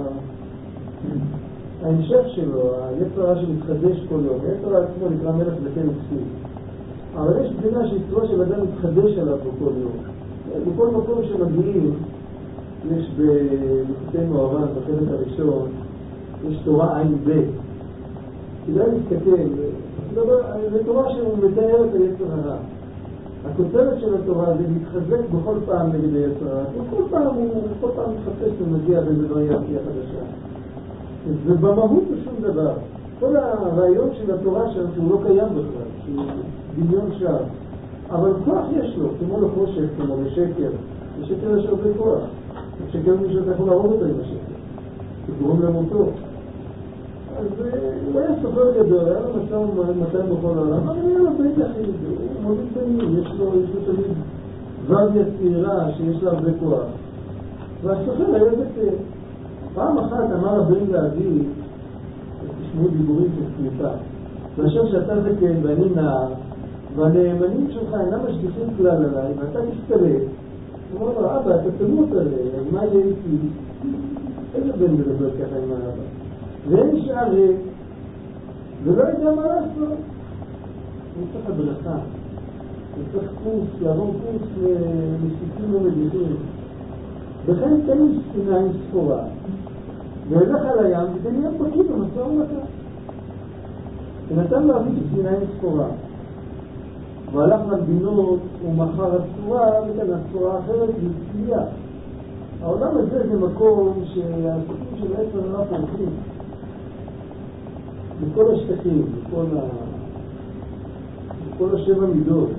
ההמשך שלו, היצר הרע שמתחדש כל יום. היצר הרע עצמו נקרא מלך בתי וכסיל. אבל יש בחינה שיצרו של אדם מתחדש עליו בכל יום. בכל מקום שמגיעים, יש בליקוטי מוהר"ן, בחלק הראשון, יש תורה עין ב'. כדאי להסתכל, זה תורה שהוא מתאר את היצר הרע. הכותרת של התורה זה להתחזק בכל פעם נגד היצר הרע. כל פעם הוא כל פעם מתחפש ומגיע באיזה וריאציה חדשה. ובמהות זה שום דבר. כל הרעיון של התורה שלנו שהוא לא קיים בכלל, שהוא דמיון שווא. אבל כוח יש לו, כמו לחושך, כמו לשקר. לשקר יש הרבה כוח. שקר מישהו אתה יכול להרוג אותו עם השקר. זה גורם למותו. אז הוא היה סופר גדול, היה לו משא ומתן בכל העולם, אבל היה לו בן יחיד, הוא מוליד בנים, יש לו תמיד ורדיה צעירה שיש לה הרבה כוח. והסופר היה זה פעם אחת אמר הבן לאבי, תשמעו דיבורים של קליטה, ואשר שאתה זקן ואני נער, והנאמנים שלך אינם משגיחים כלל עליי, ואתה תסתלק. הוא אומר לו, אבא, אתה תמות עליי, אז מה יהיה איתי? איזה בן מדבר ככה עם האבא? ואין נשאר ריק, ולא יודע מה לעשות. הוא צריך הדרכה, הוא צריך קורס, לעבור קורס למסיקים ומדיחים. וכן תן לי ספינה עם ספורה, והלך על הים כדי להיות בקיא במשא ומתן. ונתן להביא ספינה עם ספורה. והלך למדינות ומחר הצורה, וכן הצורה אחרת והצליח. העולם הזה זה מקום שהעסקים של היצר הרע פורחים. בכל השטחים, בכל, ה... בכל השבע מידות.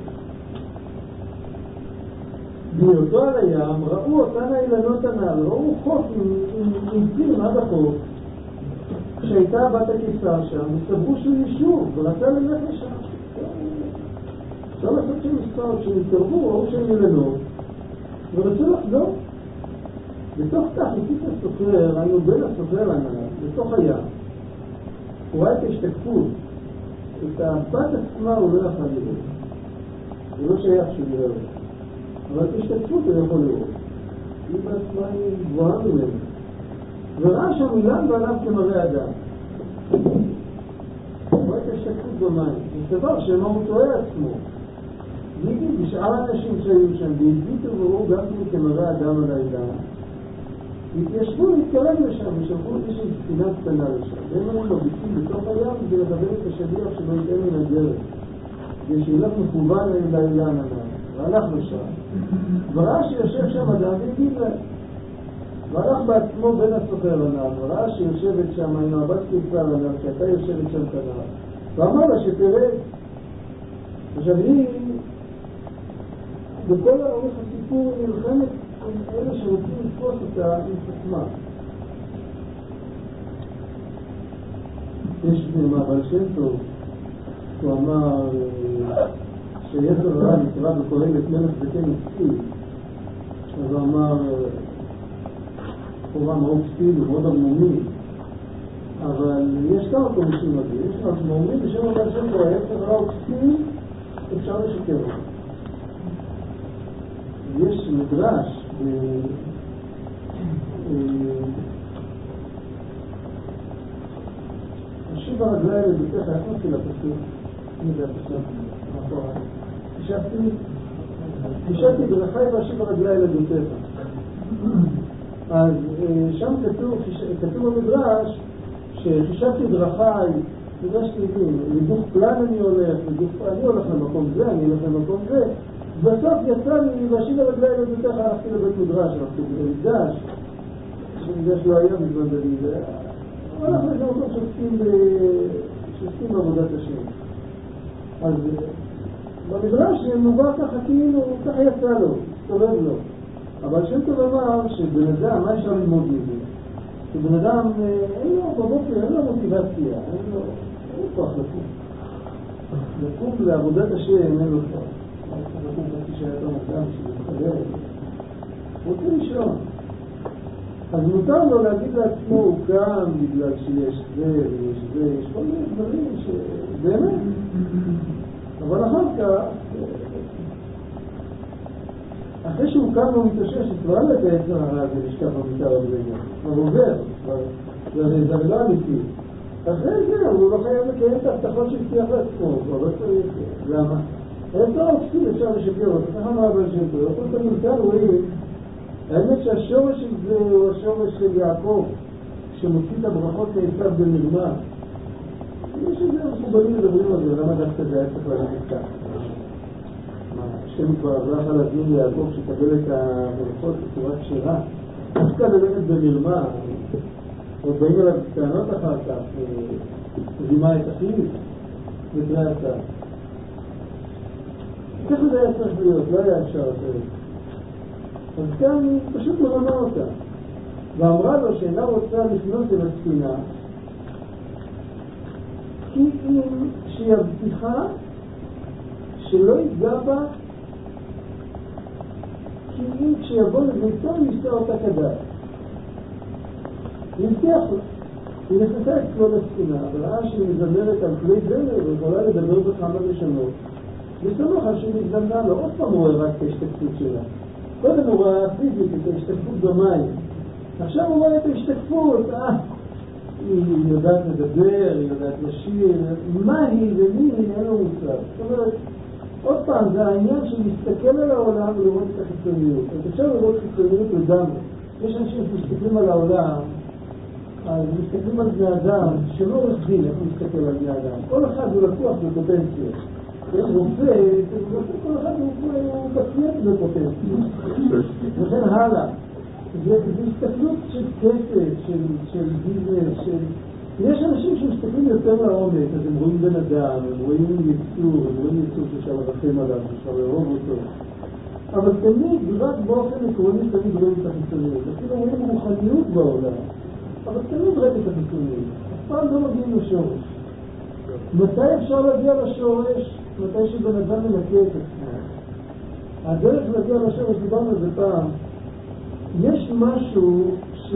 בהיותו על הים ראו אותן האילנות הנ"ל, ראו חוף עם, עם, עם פיר עד החוף, כשהייתה בת הקיסר שם, וסברו שהוא יישוב, ורצה ללך לשם. אפשר לעשות שם מספר, כשנתקרבו, ראו שהם אילנות, ורצו לחזור. בתוך כך, הקיס הסופר, היינו בין הסופר הנ"ל, בתוך הים. הוא ראה את ההשתקפות, את הבת עצמה הוא לא יכול לראות. זה לא שייך שהוא יראה. אבל את ההשתקפות הוא יכול לראות. היא בעצמה היא גבוהה ממנו. וראה שהמילן בעליו כמראה אדם. הוא ראה את ההשתקפות במים. זה דבר שאמר הוא טועה עצמו. והגיד, בשאר האנשים שהיו שם, והגידו וראו גם כמראה אדם על האדם. התיישבו להתקרב לשם, ושלחו אותי שם ספינה קטנה לשם. והם היו מרביצים בתוך הים כדי לדבר את השליח שלא יתן מן הדרך. ושילך מכוון לאילן הנ"ל. והלך לשם. וראה שיושב שם אדם והגיד להם. והלך בעצמו בין הסוחר הנ"ל. וראה שיושבת שם עם הבת קיסר הנ"ל, כי אתה יושבת שם כנ"ל. ואמר לה שתראה. עכשיו היא, בכל האורך הסיפור נלחמת עם אלה שרוצים לתפוס אותה עם חכמה. יש מאמר שם טוב, הוא אמר שיצר הרע נקרא בקהלת מלך זקן וכסיל. אז הוא אמר, הוא אמר מאוד כסיל ומאוד ערמומי, אבל יש כמה פירושים לזה. יש אנחנו אומרים בשם אותה שם טוב, היצר הרע הוא כסיל, אפשר לשקר אותו. יש מדרש השיב הרגלי לבתך, איך נתחיל לפסוק? מי זה הפסוק? חישבתי דרכי והשיב הרגלי לבתך. אז שם כתוב, כתוב במדרש שחישבתי דרכי, מדרש תהילים, לדוך פלן אני הולך, אני הולך למקום זה, אני הולך למקום זה, בסוף יצא לי להשיב על הגלי עוד יותר, הלכתי לבית מדרש, הלכתי לבית מקדש, שמקדש לא היה בזמן דוד, הלכנו לזה אותו שעוסקים בעבודת השם. אז במדרש מובא ככה כאילו, ככה יצא לו, תורב לו. אבל שם טוב אמר שבן אדם, מה אפשר ללמוד מזה? שבן אדם אין לו בבוקר, אין לו מוטיבציה, אין לו כוח לקום. לקום לעבודת השם, אין לו כוח. לקום חצי שהיה יותר מוקדם שזה מתחבר. הוא רוצה לישון. אז מותר לו להגיד לעצמו, הוא קם בגלל שיש זה ויש זה, יש כל מיני דברים שבאמת. אבל אחר כך, אחרי שהוא קם ומתאושש, כבר לא את העצר הרע הזה לשכב במיטה ברגע. כבר עובר, זה לא אמיתי. אחרי זה הוא לא חייב לקיים את ההבטחות שהבטיח לעצמו, כבר לא צריך. למה? איפה עושים אפשר לשקר אותו? ככה אמר הבן שם טוב. איפה אתה מלכר רואים, האמת שהשורש של זה הוא השורש של יעקב, שמוציא את הברכות לעשיו במרמה. יש איזה מחובלים מדברים על זה, למה דווקא זה היה צריך ללכת כך? השם כבר עברה לך להזמין ליעקב שתקבל את הברכות בצורה כשרה, דווקא ללכת במרמה, עוד באים אליו טענות אחר כך, זימה את אחיו ותראה הצעה. ככה זה היה צריך להיות, לא היה אפשר אחרת. אז כאן פשוט מרמה אותה, ואמרה לו שאינה רוצה לפנות אל הספינה, כי אם שהיא הבטיחה שלא יפגע בה, כי אם כשיבוא לביתו יישא אותה כדאי. היא הבטיח לה, היא נכנסה אצלו לספינה, וראה שהיא מזמרת על כלי זמר ויכולה לדבר בכמה לשונות, וסמכה שהיא מזמנה לו, עוד פעם רואה רק את ההשתקפות שלה. קודם הוא רואה פיזית את ההשתקפות במים, עכשיו הוא רואה את ההשתקפות, אה, היא יודעת לדבר, היא יודעת לשיר, מה היא ומי היא, אין לו מוצא. זאת אומרת, עוד פעם, זה העניין של להסתכל על העולם ולראות את החיצוניות. אז אפשר לראות חיצוניות לגמרי. יש אנשים שמסתכלים על העולם, אז מסתכלים על בני אדם, שלא עורך-דין איך מסתכל על בני אדם. כל אחד הוא לקוח בפוטנציה. יש רופא, כל אחד הוא פציינט בפוטנציה. וכן הלאה. זה הסתכלות של כסף, של ביזנס, של... יש אנשים שמסתכלים יותר לעומק, אז הם רואים בן אדם, הם רואים יצור, הם רואים יצור שאפשר לרחם עליו, שאפשר לאהוב אותו. אבל תמיד, רק באופן עקרוני, תמיד רואים את החיצוניות. אפילו רואים רוחניות בעולם, אבל תמיד רואים את החיצוניות. אף פעם לא מגיעים לשורש. מתי אפשר להגיע לשורש? מתי שבן אדם מנקה את עצמו. הדרך להגיע לשורש, דיברנו על זה פעם, יש משהו ש...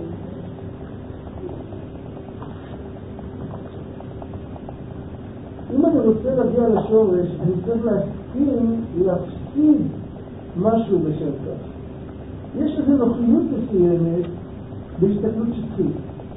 אם אני רוצה להגיע לשורש, אני צריך להסכים להפסיד משהו בשם כך. יש איזו נוחיות מסוימת בהסתכלות שטחית.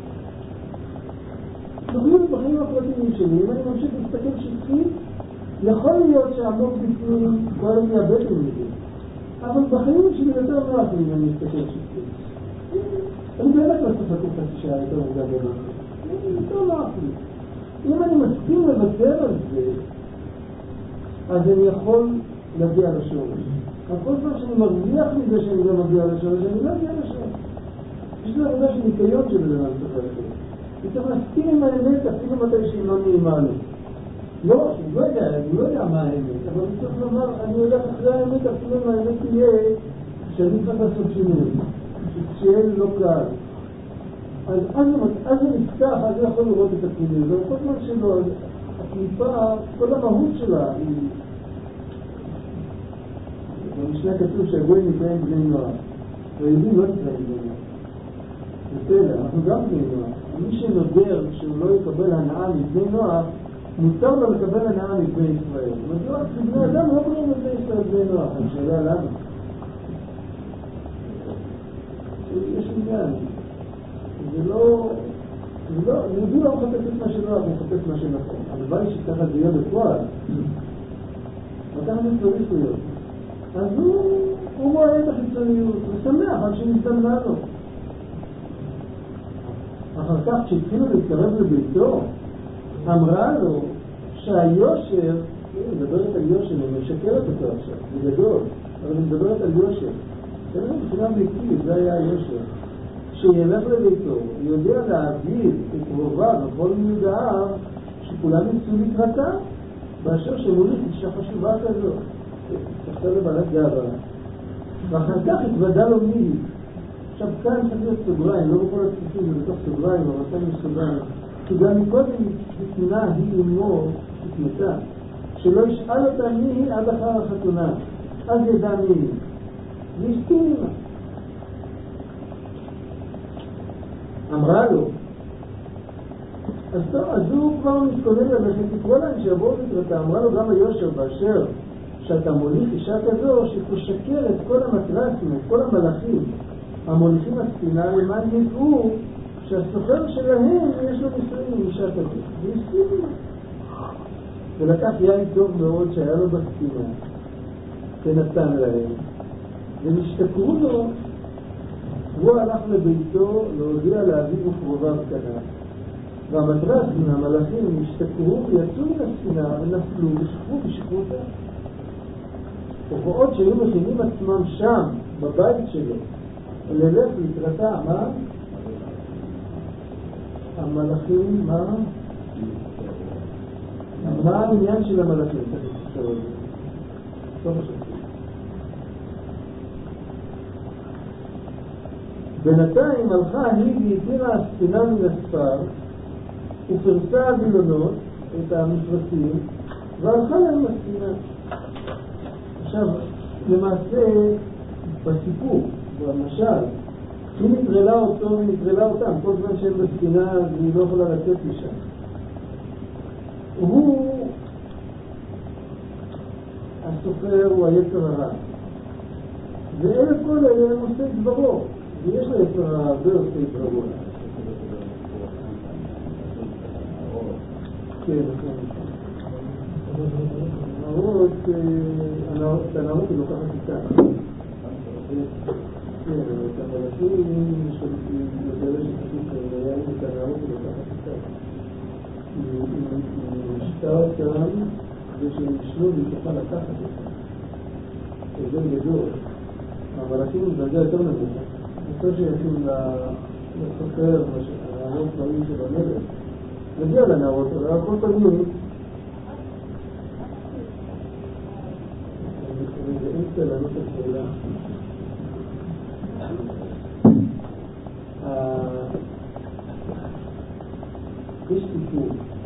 נוחיות בחיים הפרטיים שלי, אם אני ממשיך להסתכל שטחית, יכול להיות שעמוק בפנים כבר אני אאבד מזה. אבל בחיים שלי יותר נוח לי אם אני מסתכל שטחית. אני באמת לא צריך לקום חצי שעה יותר מודע בבוקר. יותר נוח לי. אם אני מסכים לוותר על זה, אז אני יכול להגיע לשורש. אבל כל פעם שאני מרוויח מזה שאני לא מגיע לשורש, אני לא מגיע לשורש. יש לי עבודה של ניקיון של זה, אני צריך לעשות. אני צריך להסכים עם האמת אפילו מתי שהיא לא נעימה לי. לא, אני לא יודע, אני לא יודע מה האמת, אבל אני צריך לומר, אני הולך אחרי האמת אפילו אם האמת תהיה שאני צריך לעשות שינוי, שיהיה לי לא קל. אז אז אני נפתח, אז אני יכול לראות את הפנימיות, אבל כל זמן שלא, הקליפה, כל המהות שלה היא... במשנה כתוב שהגויים נקראים בני נוער, והיהודים לא נקראים בני נוער. בסדר, אנחנו גם בני נוער. מי שנודר שהוא לא יקבל הנאה מבני נוער, מותר לו לקבל הנאה מבני ישראל. מדוע? כי בני אדם לא קוראים לבני ישראל בני נוער, אני שאלה למה. יש עניין. זה לא... זה לא... יהודי לא מחפש את מה שנוח, הוא מחפש מה שנכון. הלוואי שככה זה יהיה בפועל. וככה זה צריך להיות. אז הוא, הוא רואה את החיצוניות, הוא שמח עד שנזדמנה לו. אחר כך כשהתחילו להתקרב לביתו, אמרה לו שהיושר היא מדברת על יושר, היא משקרת אותו עכשיו, זה גדול, אבל היא מדברת על יושר. זה לא מבחינה אמיתית, זה היה היושר. שילך לביתו, הוא יודע להעביר את קרוביו וכל מיודעיו, שכולם יצאו לקראתה, באשר שמוליך אישה חשובה כזאת. תחתה לבעלת גאווה. ואחר כך התוודע לו מי. עכשיו כאן צריך להיות סוגריים, לא בכל התקופים, זה בתוך סוגריים, אבל כאן יש סוגריים. כי גם מקודם התנה היא אמו, התנתה, שלא ישאל אותה מי היא עד אחר החתונה. אז ידע מי היא. והסתיר עמה. אמרה לו, אז טוב, אז הוא כבר מתכונן ללכת לקרוא להם שיבואו לקראתה. אמרה לו גם היושר באשר שאתה מוליך אישה כזו שתשקר את כל המטרסים, את כל המלאכים המוליכים הספינה, למען ידעו שהסוחר שלהם יש לו נישואים עם אישה כזו. והסתיר. ולקח יין טוב מאוד שהיה לו בספינה ונתן להם, ונשתכרו לו. הוא הלך לביתו להודיע לאביו וקרוביו כנראה. והמטרסים, המלאכים, השתכרו ויצאו מן הספינה ונפלו ושכבו בשכבותה. ובעוד שהיו מכינים עצמם שם, בבית שלו, ללך לקראתה, מה? המלאכים, מה? מה העניין של המלאכים? לא חשוב. בינתיים הלכה היא והתירה הספינה מן הספר ופרסה הווילונות, את המפרסים, והלכה להם הספינה. עכשיו, למעשה, בסיפור, במשל, היא נטרלה אותו ונטרלה אותם, כל זמן שהם בספינה אז היא לא יכולה לצאת משם. הוא, הסופר, הוא היצר הרע. ואלה כל אלה הם עושה דברו. ויש לה יצר הרבה עושה דברו. כן, נכון. הנערות, את הנערות היא לוקחת איתה. כן, את המלאכים יותר שכתוב היה את הנערות היא לוקחת איתה. היא משתה אותם ושהם ישנו והיא תוכל לקחת אותם. זה גדול. המלאכים היא דרגה יותר נמוכה. אני חושב שישים לסופר, הנערות דברים של המלך. נגיע לנערות, אבל הכל פנים זה אמצע לענות את שאלה. יש סיפור,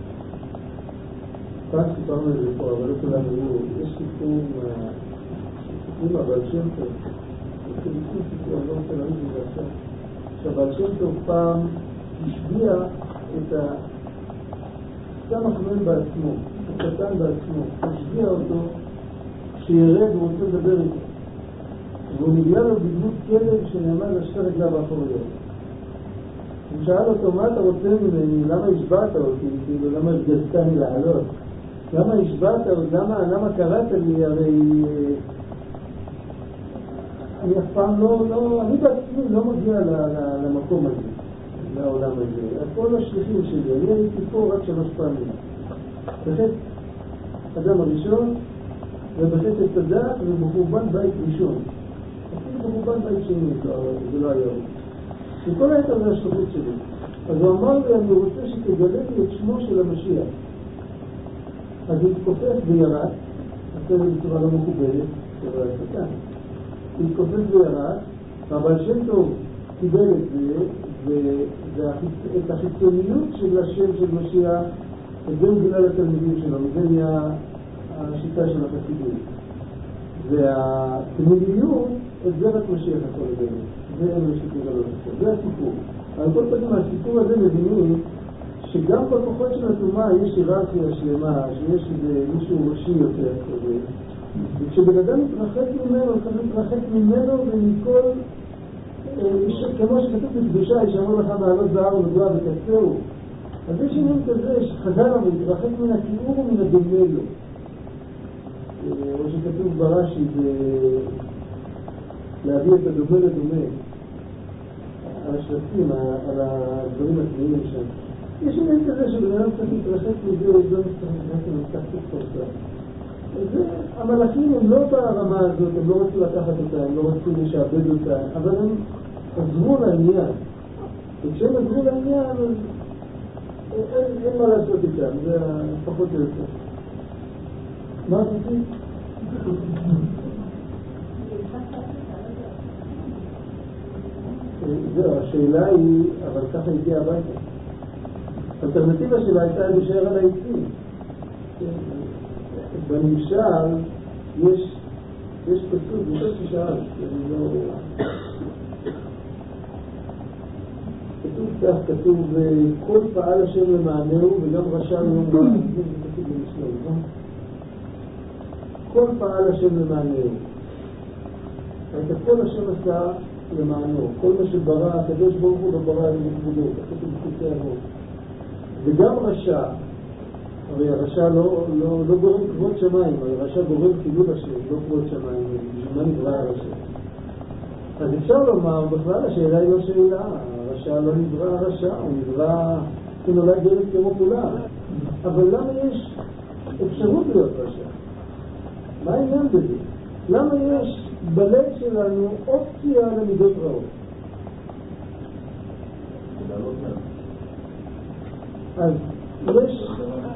פעם סיפרנו את זה פה, אבל לא כולם היו, יש סיפור סיפור אבל שם טוב, זה סיפור, אני לא רוצה להגיד את זה עכשיו. שהבעל שם טוב פעם השביע את ה... גם החמל בעצמו, הקטן בעצמו, השביע אותו שירד והוא רוצה לדבר איתו. והוא נגיע לו בדמות כלב שנעמד על שתי רגליו האחוריות. הוא שאל אותו, מה אתה רוצה ממני? למה השבעת אותי? כאילו, למה הגזתני לעלות? למה השבעת אותי? למה, למה קראת לי? הרי אני אף פעם לא, לא, אני בעצמי לא מגיע למקום הזה, לעולם הזה. כל השליחים שלי, אני הייתי פה רק שלוש פעמים. בחטא אדם הראשון, ובחטא הדת, ובחורבן בית ראשון. אפילו בחורבן בית שני, זה לא היה. וכל היתר זה השליחות שלי. אז הוא אמר לי, אני רוצה שתגלה לי את שמו של המשיח. אז הוא התכופף וירד, עשה לי בצורה לא מקובלת, זה לא היה. הוא התכופף וירד, אבל שם טוב קיבל את זה, ואת החיצוניות של השם של משיח, את זה הוא גילה לתלמידים שלו, וזה נהיה השיטה של החסידות. והתלמידיות, את זה רק משיח יכול לדבר. זה אין לשיטור על הסיפור. זה הסיפור. על כל פנים, הסיפור הזה מבינים שגם בכוחות של התאומה יש היררכיה שלמה, שיש איזה מישהו ראשי יותר כזה. וכשבן אדם מתרחק ממנו, הוא צריך להתרחק ממנו ומכל, כמו שכתוב בקדושה, שאמרו לך מעלות זהר ונגוע בקצהו. אז יש עניין כזה שחז"ל אמרו, להתרחק מן הכיעור ומן הדומה לו. או שכתוב ברש"י, להביא את הדומה לדומה, על השלטים, על הדברים הטבעיים שם. יש עניין כזה שבן אדם צריך להתרחק מזה, או לא צריך להתרחק מזה, צריך להתרחק מזה. המלאכים הם לא ברמה הזאת, הם לא רוצים לקחת אותה, הם לא רוצים לשעבד אותה, אבל הם עזרו לעניין. וכשהם עזרו לעניין, אז אין, אין מה לעשות איתם, זה פחות או יותר. מה עשיתי? זהו, השאלה היא, אבל ככה הגיעה הביתה. האלטרנטיבה שלה הייתה להישאר על העצים. בנמשל יש יש פסוק, זה ששאל, אני לא... כתוב כך, כתוב כל פעל השם למענהו וגם רשע ליום רע. זה כתוב במשנה, נכון? כל פעל השם למענהו. את הכל השם עשה למענו. כל מה שברא, הקדוש ברוך הוא לא ברא לכבודו, כתוב בפסוקי אבות. וגם רשע, הרי הרשע לא, לא, לא גורם כבוד שמיים, הרי הרשע גורם חילול השם, לא כבוד שמיים, בשביל מה נברא הרשע? אז אפשר לומר, בכלל השאלה היא לא שאלה, הרשע לא נברא הרשע, הוא נברא, הוא נולד דרך כמו כולם. אבל למה יש אפשרות להיות רשע? מה העניין בזה? למה יש בלב שלנו אופציה למידות רעות? אז יש...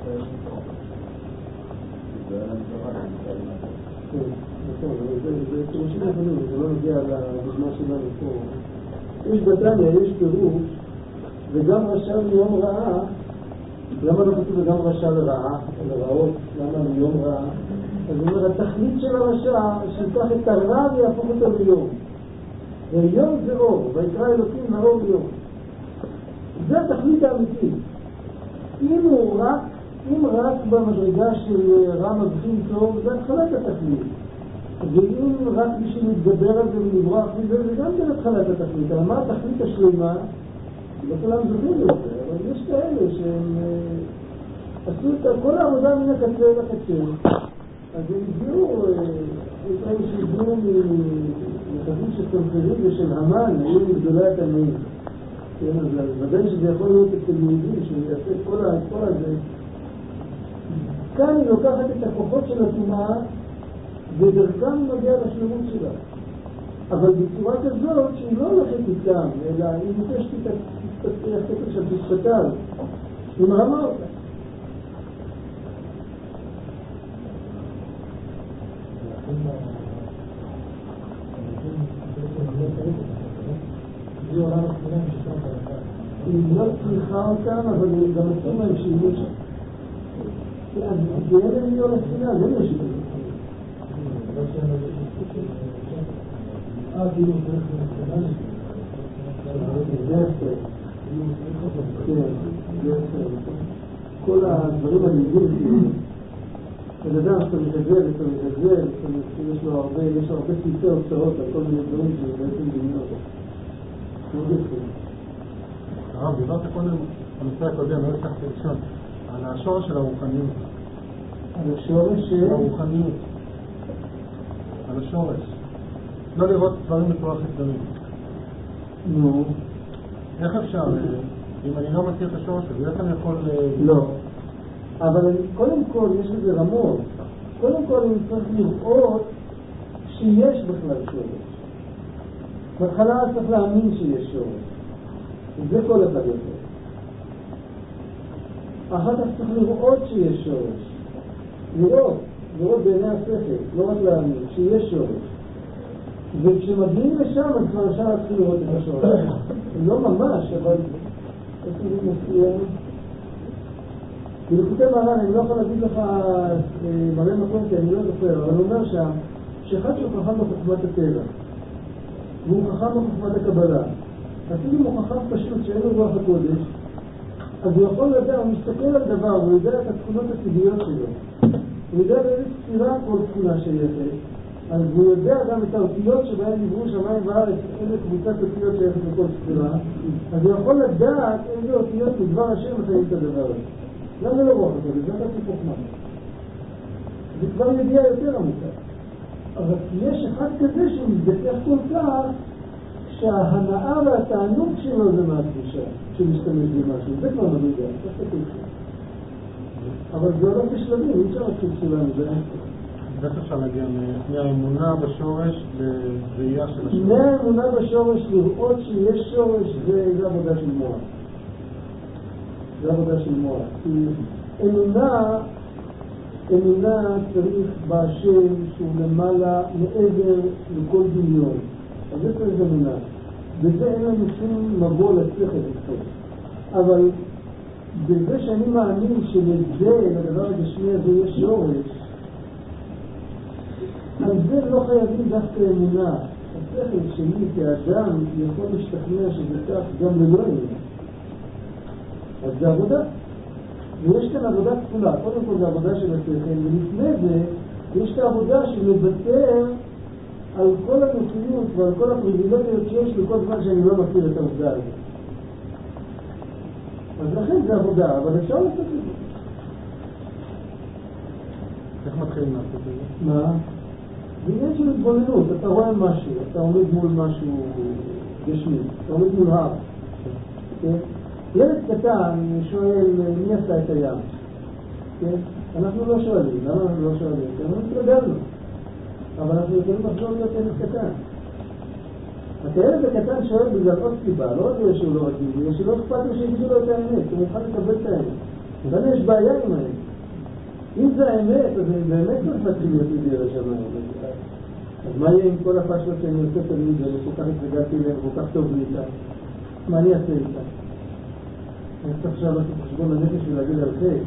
נכון, זה תמושים נכונים, זה לא נגיע לדוגמה שלנו פה. יש בתניא, יש פירוש, וגם רשע מיום רעה, למה לא כתוב וגם רשע לרעה, לרעות, למה מיום רעה? אז הוא אומר, התכלית של הרשע, שיקח את הרע ויהפוך אותו ליום. ויום זה אור, ויקרא אלוקים לאור יום. זה התכלית האמיתית. אם הוא רק, אם רק במדרגה של רע מבחין טוב, זה התחלת התכלית. ואם רק בשביל להתגבר על זה ולברוח מזה, זה גם כן התחלת התכלית. אבל מה התכלית השלמה? לא כולם זוכרים את זה, אבל יש כאלה שהם עשו את כל העבודה מן הקצה לקצה. אז הם הגיעו, יש כאלה שהגיעו מחזים של סמכרים ושל המן, היו מגדולי התלמידים. אז ודאי שזה יכול להיות אצל יהודים, שהוא יעשה את כל הזה. כאן היא לוקחת את הכוחות של הטומאה, ודרכם מגיע לשלמות שלה. אבל בצורה כזאת שהיא לא הולכת איתם, אלא היא מותשת את הספר של פספתל, היא מרמה אותה. היא לא צריכה אותם, אבל היא גם עושים להם שימוש. אז זה אין לי לא לספינה, זה לא שימוש. אה, כאילו, זה לספינה. זה יפה. כן, זה יפה. כל הדברים הנהיגים, בן אדם שאתה מתגזל, אתה מתגזל, יש לו הרבה, יש לו הרבה סיפי הוצאות על כל מיני דברים שבעצם דמיון. מאוד יפה. הרב, דיברת קודם, בנושא הקודם, לא לקחתי ראשון, על השורש של הרוחניות. על השורש של? הרוחניות. על השורש. לא לראות דברים בצורה חיצונית. נו. איך אפשר, אם אני לא מכיר את השורש הזה, איך אני יכול... לא. אבל קודם כל יש לזה רמות. קודם כל אני צריך לראות שיש בכלל שורש. בהתחלה צריך להאמין שיש שורש. זה כל אחד יותר. אחר כך צריך לראות שיש שורש. לראות, לראות בעיני השכל, לא רק להאמין, שיש שורש. וכשמגיעים לשם, אז כבר אפשר להתחיל לראות את השורש. לא ממש, אבל איפה זה מופיע? בליקוטי מרן, אני לא יכול להגיד לך מראה מקום כי אני לא זוכר, אבל הוא אומר שם שאחד שהוא חכם בחוכמת הטבע והוא חכם בחוכמת הקבלה, אפילו הוא חכם פשוט שאין לו רוח הקודש, אז הוא יכול לדע, הוא מסתכל על דבר, הוא יודע את התכונות הטבעיות שלו, הוא יודע באיזה ספירה כל תכונה שייכת, אז הוא יודע גם את האותיות שבהן נבראו שמיים וארץ, איזה קבוצת אותיות שייכת לכל ספירה, אז הוא יכול לדעת איזה אותיות מדבר השם מחיים את הדבר הזה. למה לא רוח הקודש? זה חצי חוכמה. זה כבר ידיעה יותר עמוקה. אבל יש אחד כזה שמזדכך כל כך שההנאה והתענוג שלו זה מהקדושה, שמשתמש במשהו. זה כבר מדויק, זה חצי חוכמה. אבל זה לא בשלבים, אי אפשר להתחיל שלנו, זה ואיך אפשר להגיע מהאמונה בשורש לראייה של השורש? מהאמונה בשורש לראות שיש שורש זה עבודה של מוח. זה עבודה של מוח. כי אמונה, אמונה צריך בהשם שהוא למעלה מעבר לכל דמיון. אז זה צריך אמונה. וזה אין לנו שום מבוא לצלחת את זה. אבל בזה שאני מאמין שלזה, לדבר הגשמי הזה יש שורש, על זה לא חייבים דווקא אמונה. השכל שלי כאדם יכול להשתכנע שזה כך גם ללא אמונה. אז זה עבודה. ויש כאן עבודה כפולה. קודם כל זה עבודה של השכל, ולפני זה יש את העבודה שמוותר על כל הנוחיות ועל כל הפריבילגיות שיש בכל זמן שאני לא מכיר את העובדה הזאת. אז לכן זה עבודה, אבל אפשר לעשות את זה. איך מתחילים לעשות את זה? מה? זה עניין של התבוננות. אתה רואה משהו, אתה עומד מול משהו גשמי, אתה עומד מול הר. ילד קטן שואל מי עשה את הים? אנחנו לא שואלים. למה אנחנו לא שואלים? כי אנחנו התרגלנו. אבל אנחנו יכולים לחזור להיות ילד קטן. הילד הקטן שואל בגלל עוד סיבה, לא רק שהוא לא רגיל, בגלל שלא אכפת לו שיגידו לו את האמת, הוא מוכן לקבל את האמת. ואני יש בעיה עם האמת. אם זה האמת, אז אני באמת לא מתחיל להיות מדירה שמיים. אז מה יהיה עם כל הפשלות שאני עושה תמיד, וכל כך התרגלתי להם, וכל כך טוב לי איתה? מה אני אעשה איתה? אני צריך עכשיו לעשות חשבון לנפש ולהגיד על זה.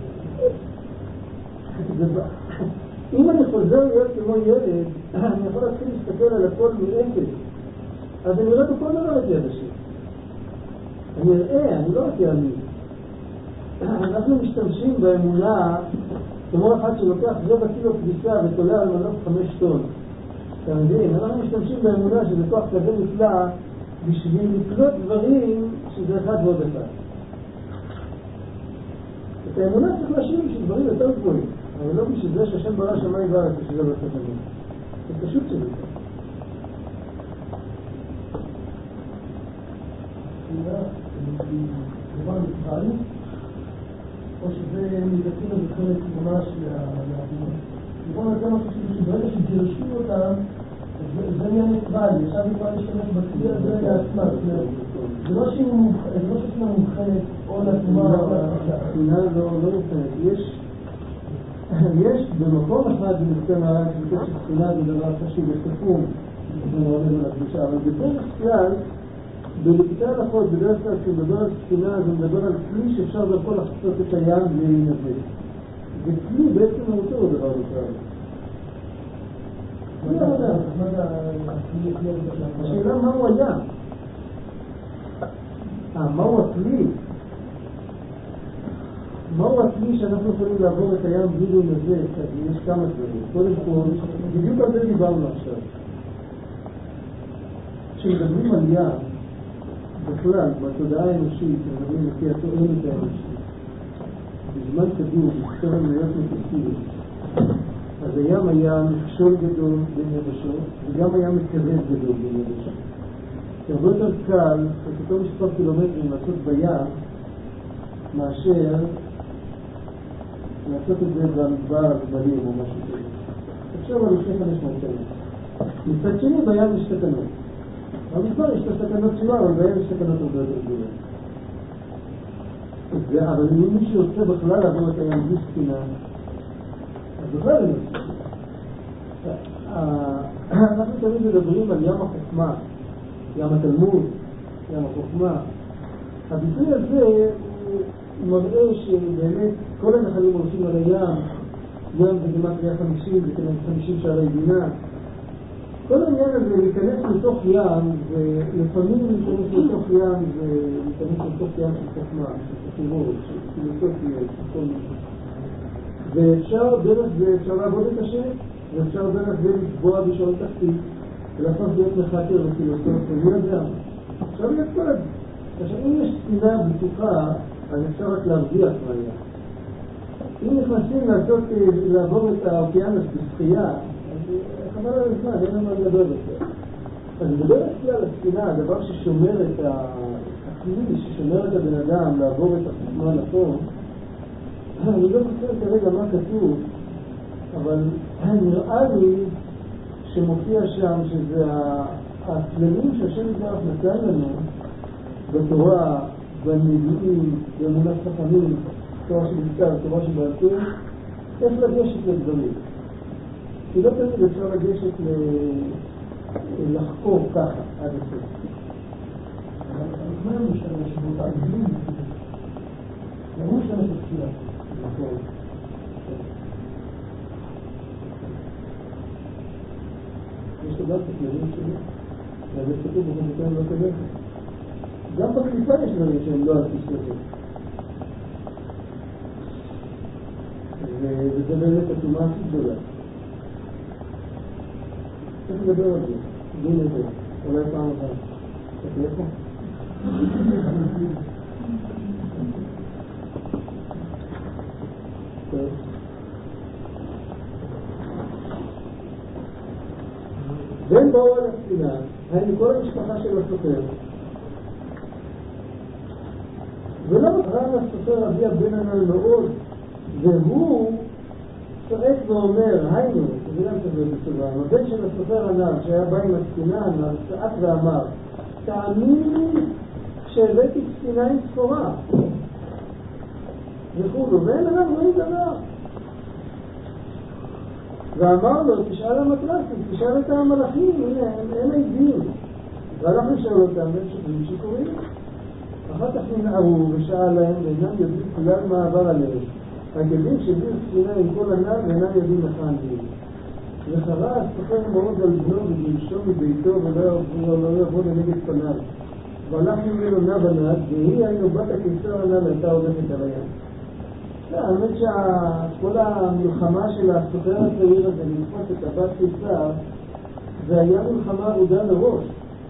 אם אני חוזר להיות כמו ילד, אני יכול להתחיל להסתכל על הכל מאפס. אז אני אראה בכל דבר את יד השם. אני אראה, אני לא רק יאמין. אנחנו משתמשים באמונה כמו אחד שלוקח רבע קילו כביסה ותולה על מנוף חמש טון. אתה מבין? אנחנו משתמשים באמונה שזה כוח כזה נפלא בשביל לקלוט דברים שזה אחד ועוד אחד. את האמונה צריך להשאיר בשביל דברים יותר גבוהים. אבל לא בשביל זה שהשם ברא שמיים וארץ ושזה לא צריך אמונה. זה פשוט שזה. דבר נפרד, או שזה מתעצים לזה חלק ממש מהתמונה. בואו נעשה משהו שברגע שגירשו אותם, זה נהיה נפרד, עכשיו נפרד להשתמש בכלי הזה לעצמה. זה לא שהיא מובחנת או לתמונה או לתמונה. התמונה לא מובחנת. יש במקום אחד במקום הארץ, בגלל שתמונה זה דבר חשוב, וספום, זה מאוד על הקדושה, אבל בדרך כלל, בליקוטי הלכות, בדרך כלל כשמדבר על תקינה, זה מדבר על כלי שאפשר דרכו לחצות את הים ולהינבא. זה כלי בעצם מהותו הוא דבר בכלל. השאלה מהו הים? אה, מהו הכלי? מהו הכלי שאנחנו יכולים לעבור את הים בלי להינבא? יש כמה דברים. קודם כל, בדיוק על זה דיברנו עכשיו. כשמדברים על ים, בכלל, בתודעה האנושית, מדברים לפי התואמת האנושית, בזמן קדום, בסתר המניות מטוסים, אז הים היה מכשול גדול בין יבשות, וגם היה מכבד גדול בין יבשות. זה הרבה יותר קל, את אותו מספר קילומטרים לעשות בים, מאשר לעשות את זה במדבר הגבלים או משהו כזה. עכשיו על לפני חמש מאות שנים. מצד שני, בים יש תקנות. במדבר יש את הסכנות שלו, אבל בים יש תקנות הרבה יותר גדולות. אבל אם מי שיוצא בכלל לעבור את הים בלי ספינה, אז בכלל לא יוצא. אנחנו תמיד מדברים על ים החוכמה, ים התלמוד, ים החוכמה. הביטוי הזה מראה שבאמת כל הנחלים הולכים על הים, ים זה כמעט מאה חמישים, זה כמעט חמישים שערי בינה. כל העניין הזה להיכנס לתוך ים, ולפעמים להיכנס לתוך ים, ולהיכנס לתוך ים של חוכמה, של חשיבות, של פילוסופיה, של כל מיני. ואפשר דרך זה, אפשר לעבוד את השם, ואפשר דרך זה לצבוע בשעות תחתית, ולעשות להיות מחקר ופילוסופיה, מי יודע. אפשר להיות כל זה. עכשיו, אם יש ספינה בטוחה, אז אפשר רק להרגיח מהים. אם נכנסים לעשות, לעבור את האוקיינוס בשחייה, חבל על הזמן, אין לנו מה לדבר בזה. אז מדבר אצלי על הספינה, הדבר ששומר את הכלי, ששומר את הבן אדם לעבור את החוכמה לפה, אני לא חושב כרגע מה כתוב, אבל נראה לי שמופיע שם שזה הכללים שהשם יתברך נתן לנו בתורה, בנביאים, באמונת חכמים, תורה שבכתב, תורה שבעל פה, איך לגשת לדברים. כי לא תמיד אפשר לגשת לחקור ככה עד הסוף. אבל מה הוא משתמש באותה גדולים? למה הוא משתמש בתפילה? נכון. יש לדעת את הכללים שלי, וזה כתוב בחובותיהם לא תלך. גם בקליפה יש דברים שהם לא על פי ספר. וזה באמת התאומה הכי גדולה. צריך לדבר על זה, דין את זה, אולי פעם אחת. אתה איפה? טוב. והם באו על הספינה, היינו כל המשפחה של הסופר. ולא ראה לסופר אבי הבן הנ"ל מאוד, והוא צועק ואומר, היינו, זה גם צריך להיות בסובה, הבן של הסופר הנ"ל שהיה בא עם הספינה הנ"ל, צעק ואמר, תאמין לי שהבאתי ספינה עם ספורה. וכולו, ואין עליו רואים דבר. ואמר לו, תשאל המטרסים, תשאל את המלאכים, הנה, הם, הם עדים. והלך לשאול אותם, הם שומעים שיכורים. אחר כך ננערו ושאל להם, ואינם יודעים כלל מה עבר עליהם. רק יודעים שהביאו ספינה עם כל הנ"ל ואינם יודעים לכאן בלי. וחרה הסופר מאוד על בנו וגירשו מביתו ולא יבוא לנגד פניו. והלך ממנו נע בנד, והיא היינו בת הקיסר הנ"ל הייתה הולכת על הים. האמת שכל המלחמה של הסופר הצעיר הזה לתפוס את הבת קיסר, זה היה מלחמה עבודה מראש.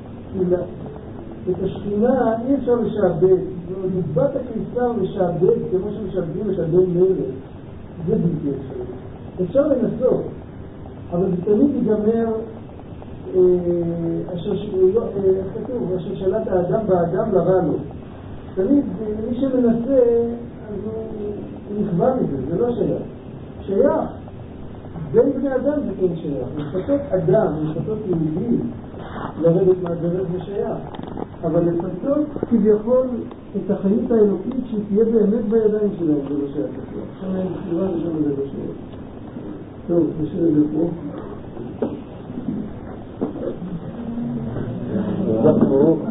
את השכינה אי אפשר לשעבד, בת הקיסר משעבד כמו שמשעבדים לשעבד מלך, זה בלתי אפשרי. אפשר לנסות, אבל זה תמיד ייגמר, כתוב, אשר שלט האדם באדם לרע לו. תמיד מי שמנסה, אז הוא נכווה מזה, זה לא שייך. שייך, בין בני אדם זה כן שייך. לפתות אדם, לפתות יהודים, לרדת מהדרך זה שייך. אבל לפתות כביכול את החיות האלוקית שהיא תהיה באמת בידיים שלהם, זה לא שייך. שם אין בחירה ושם זה לא שייך. טוב, נשאר את זה פה.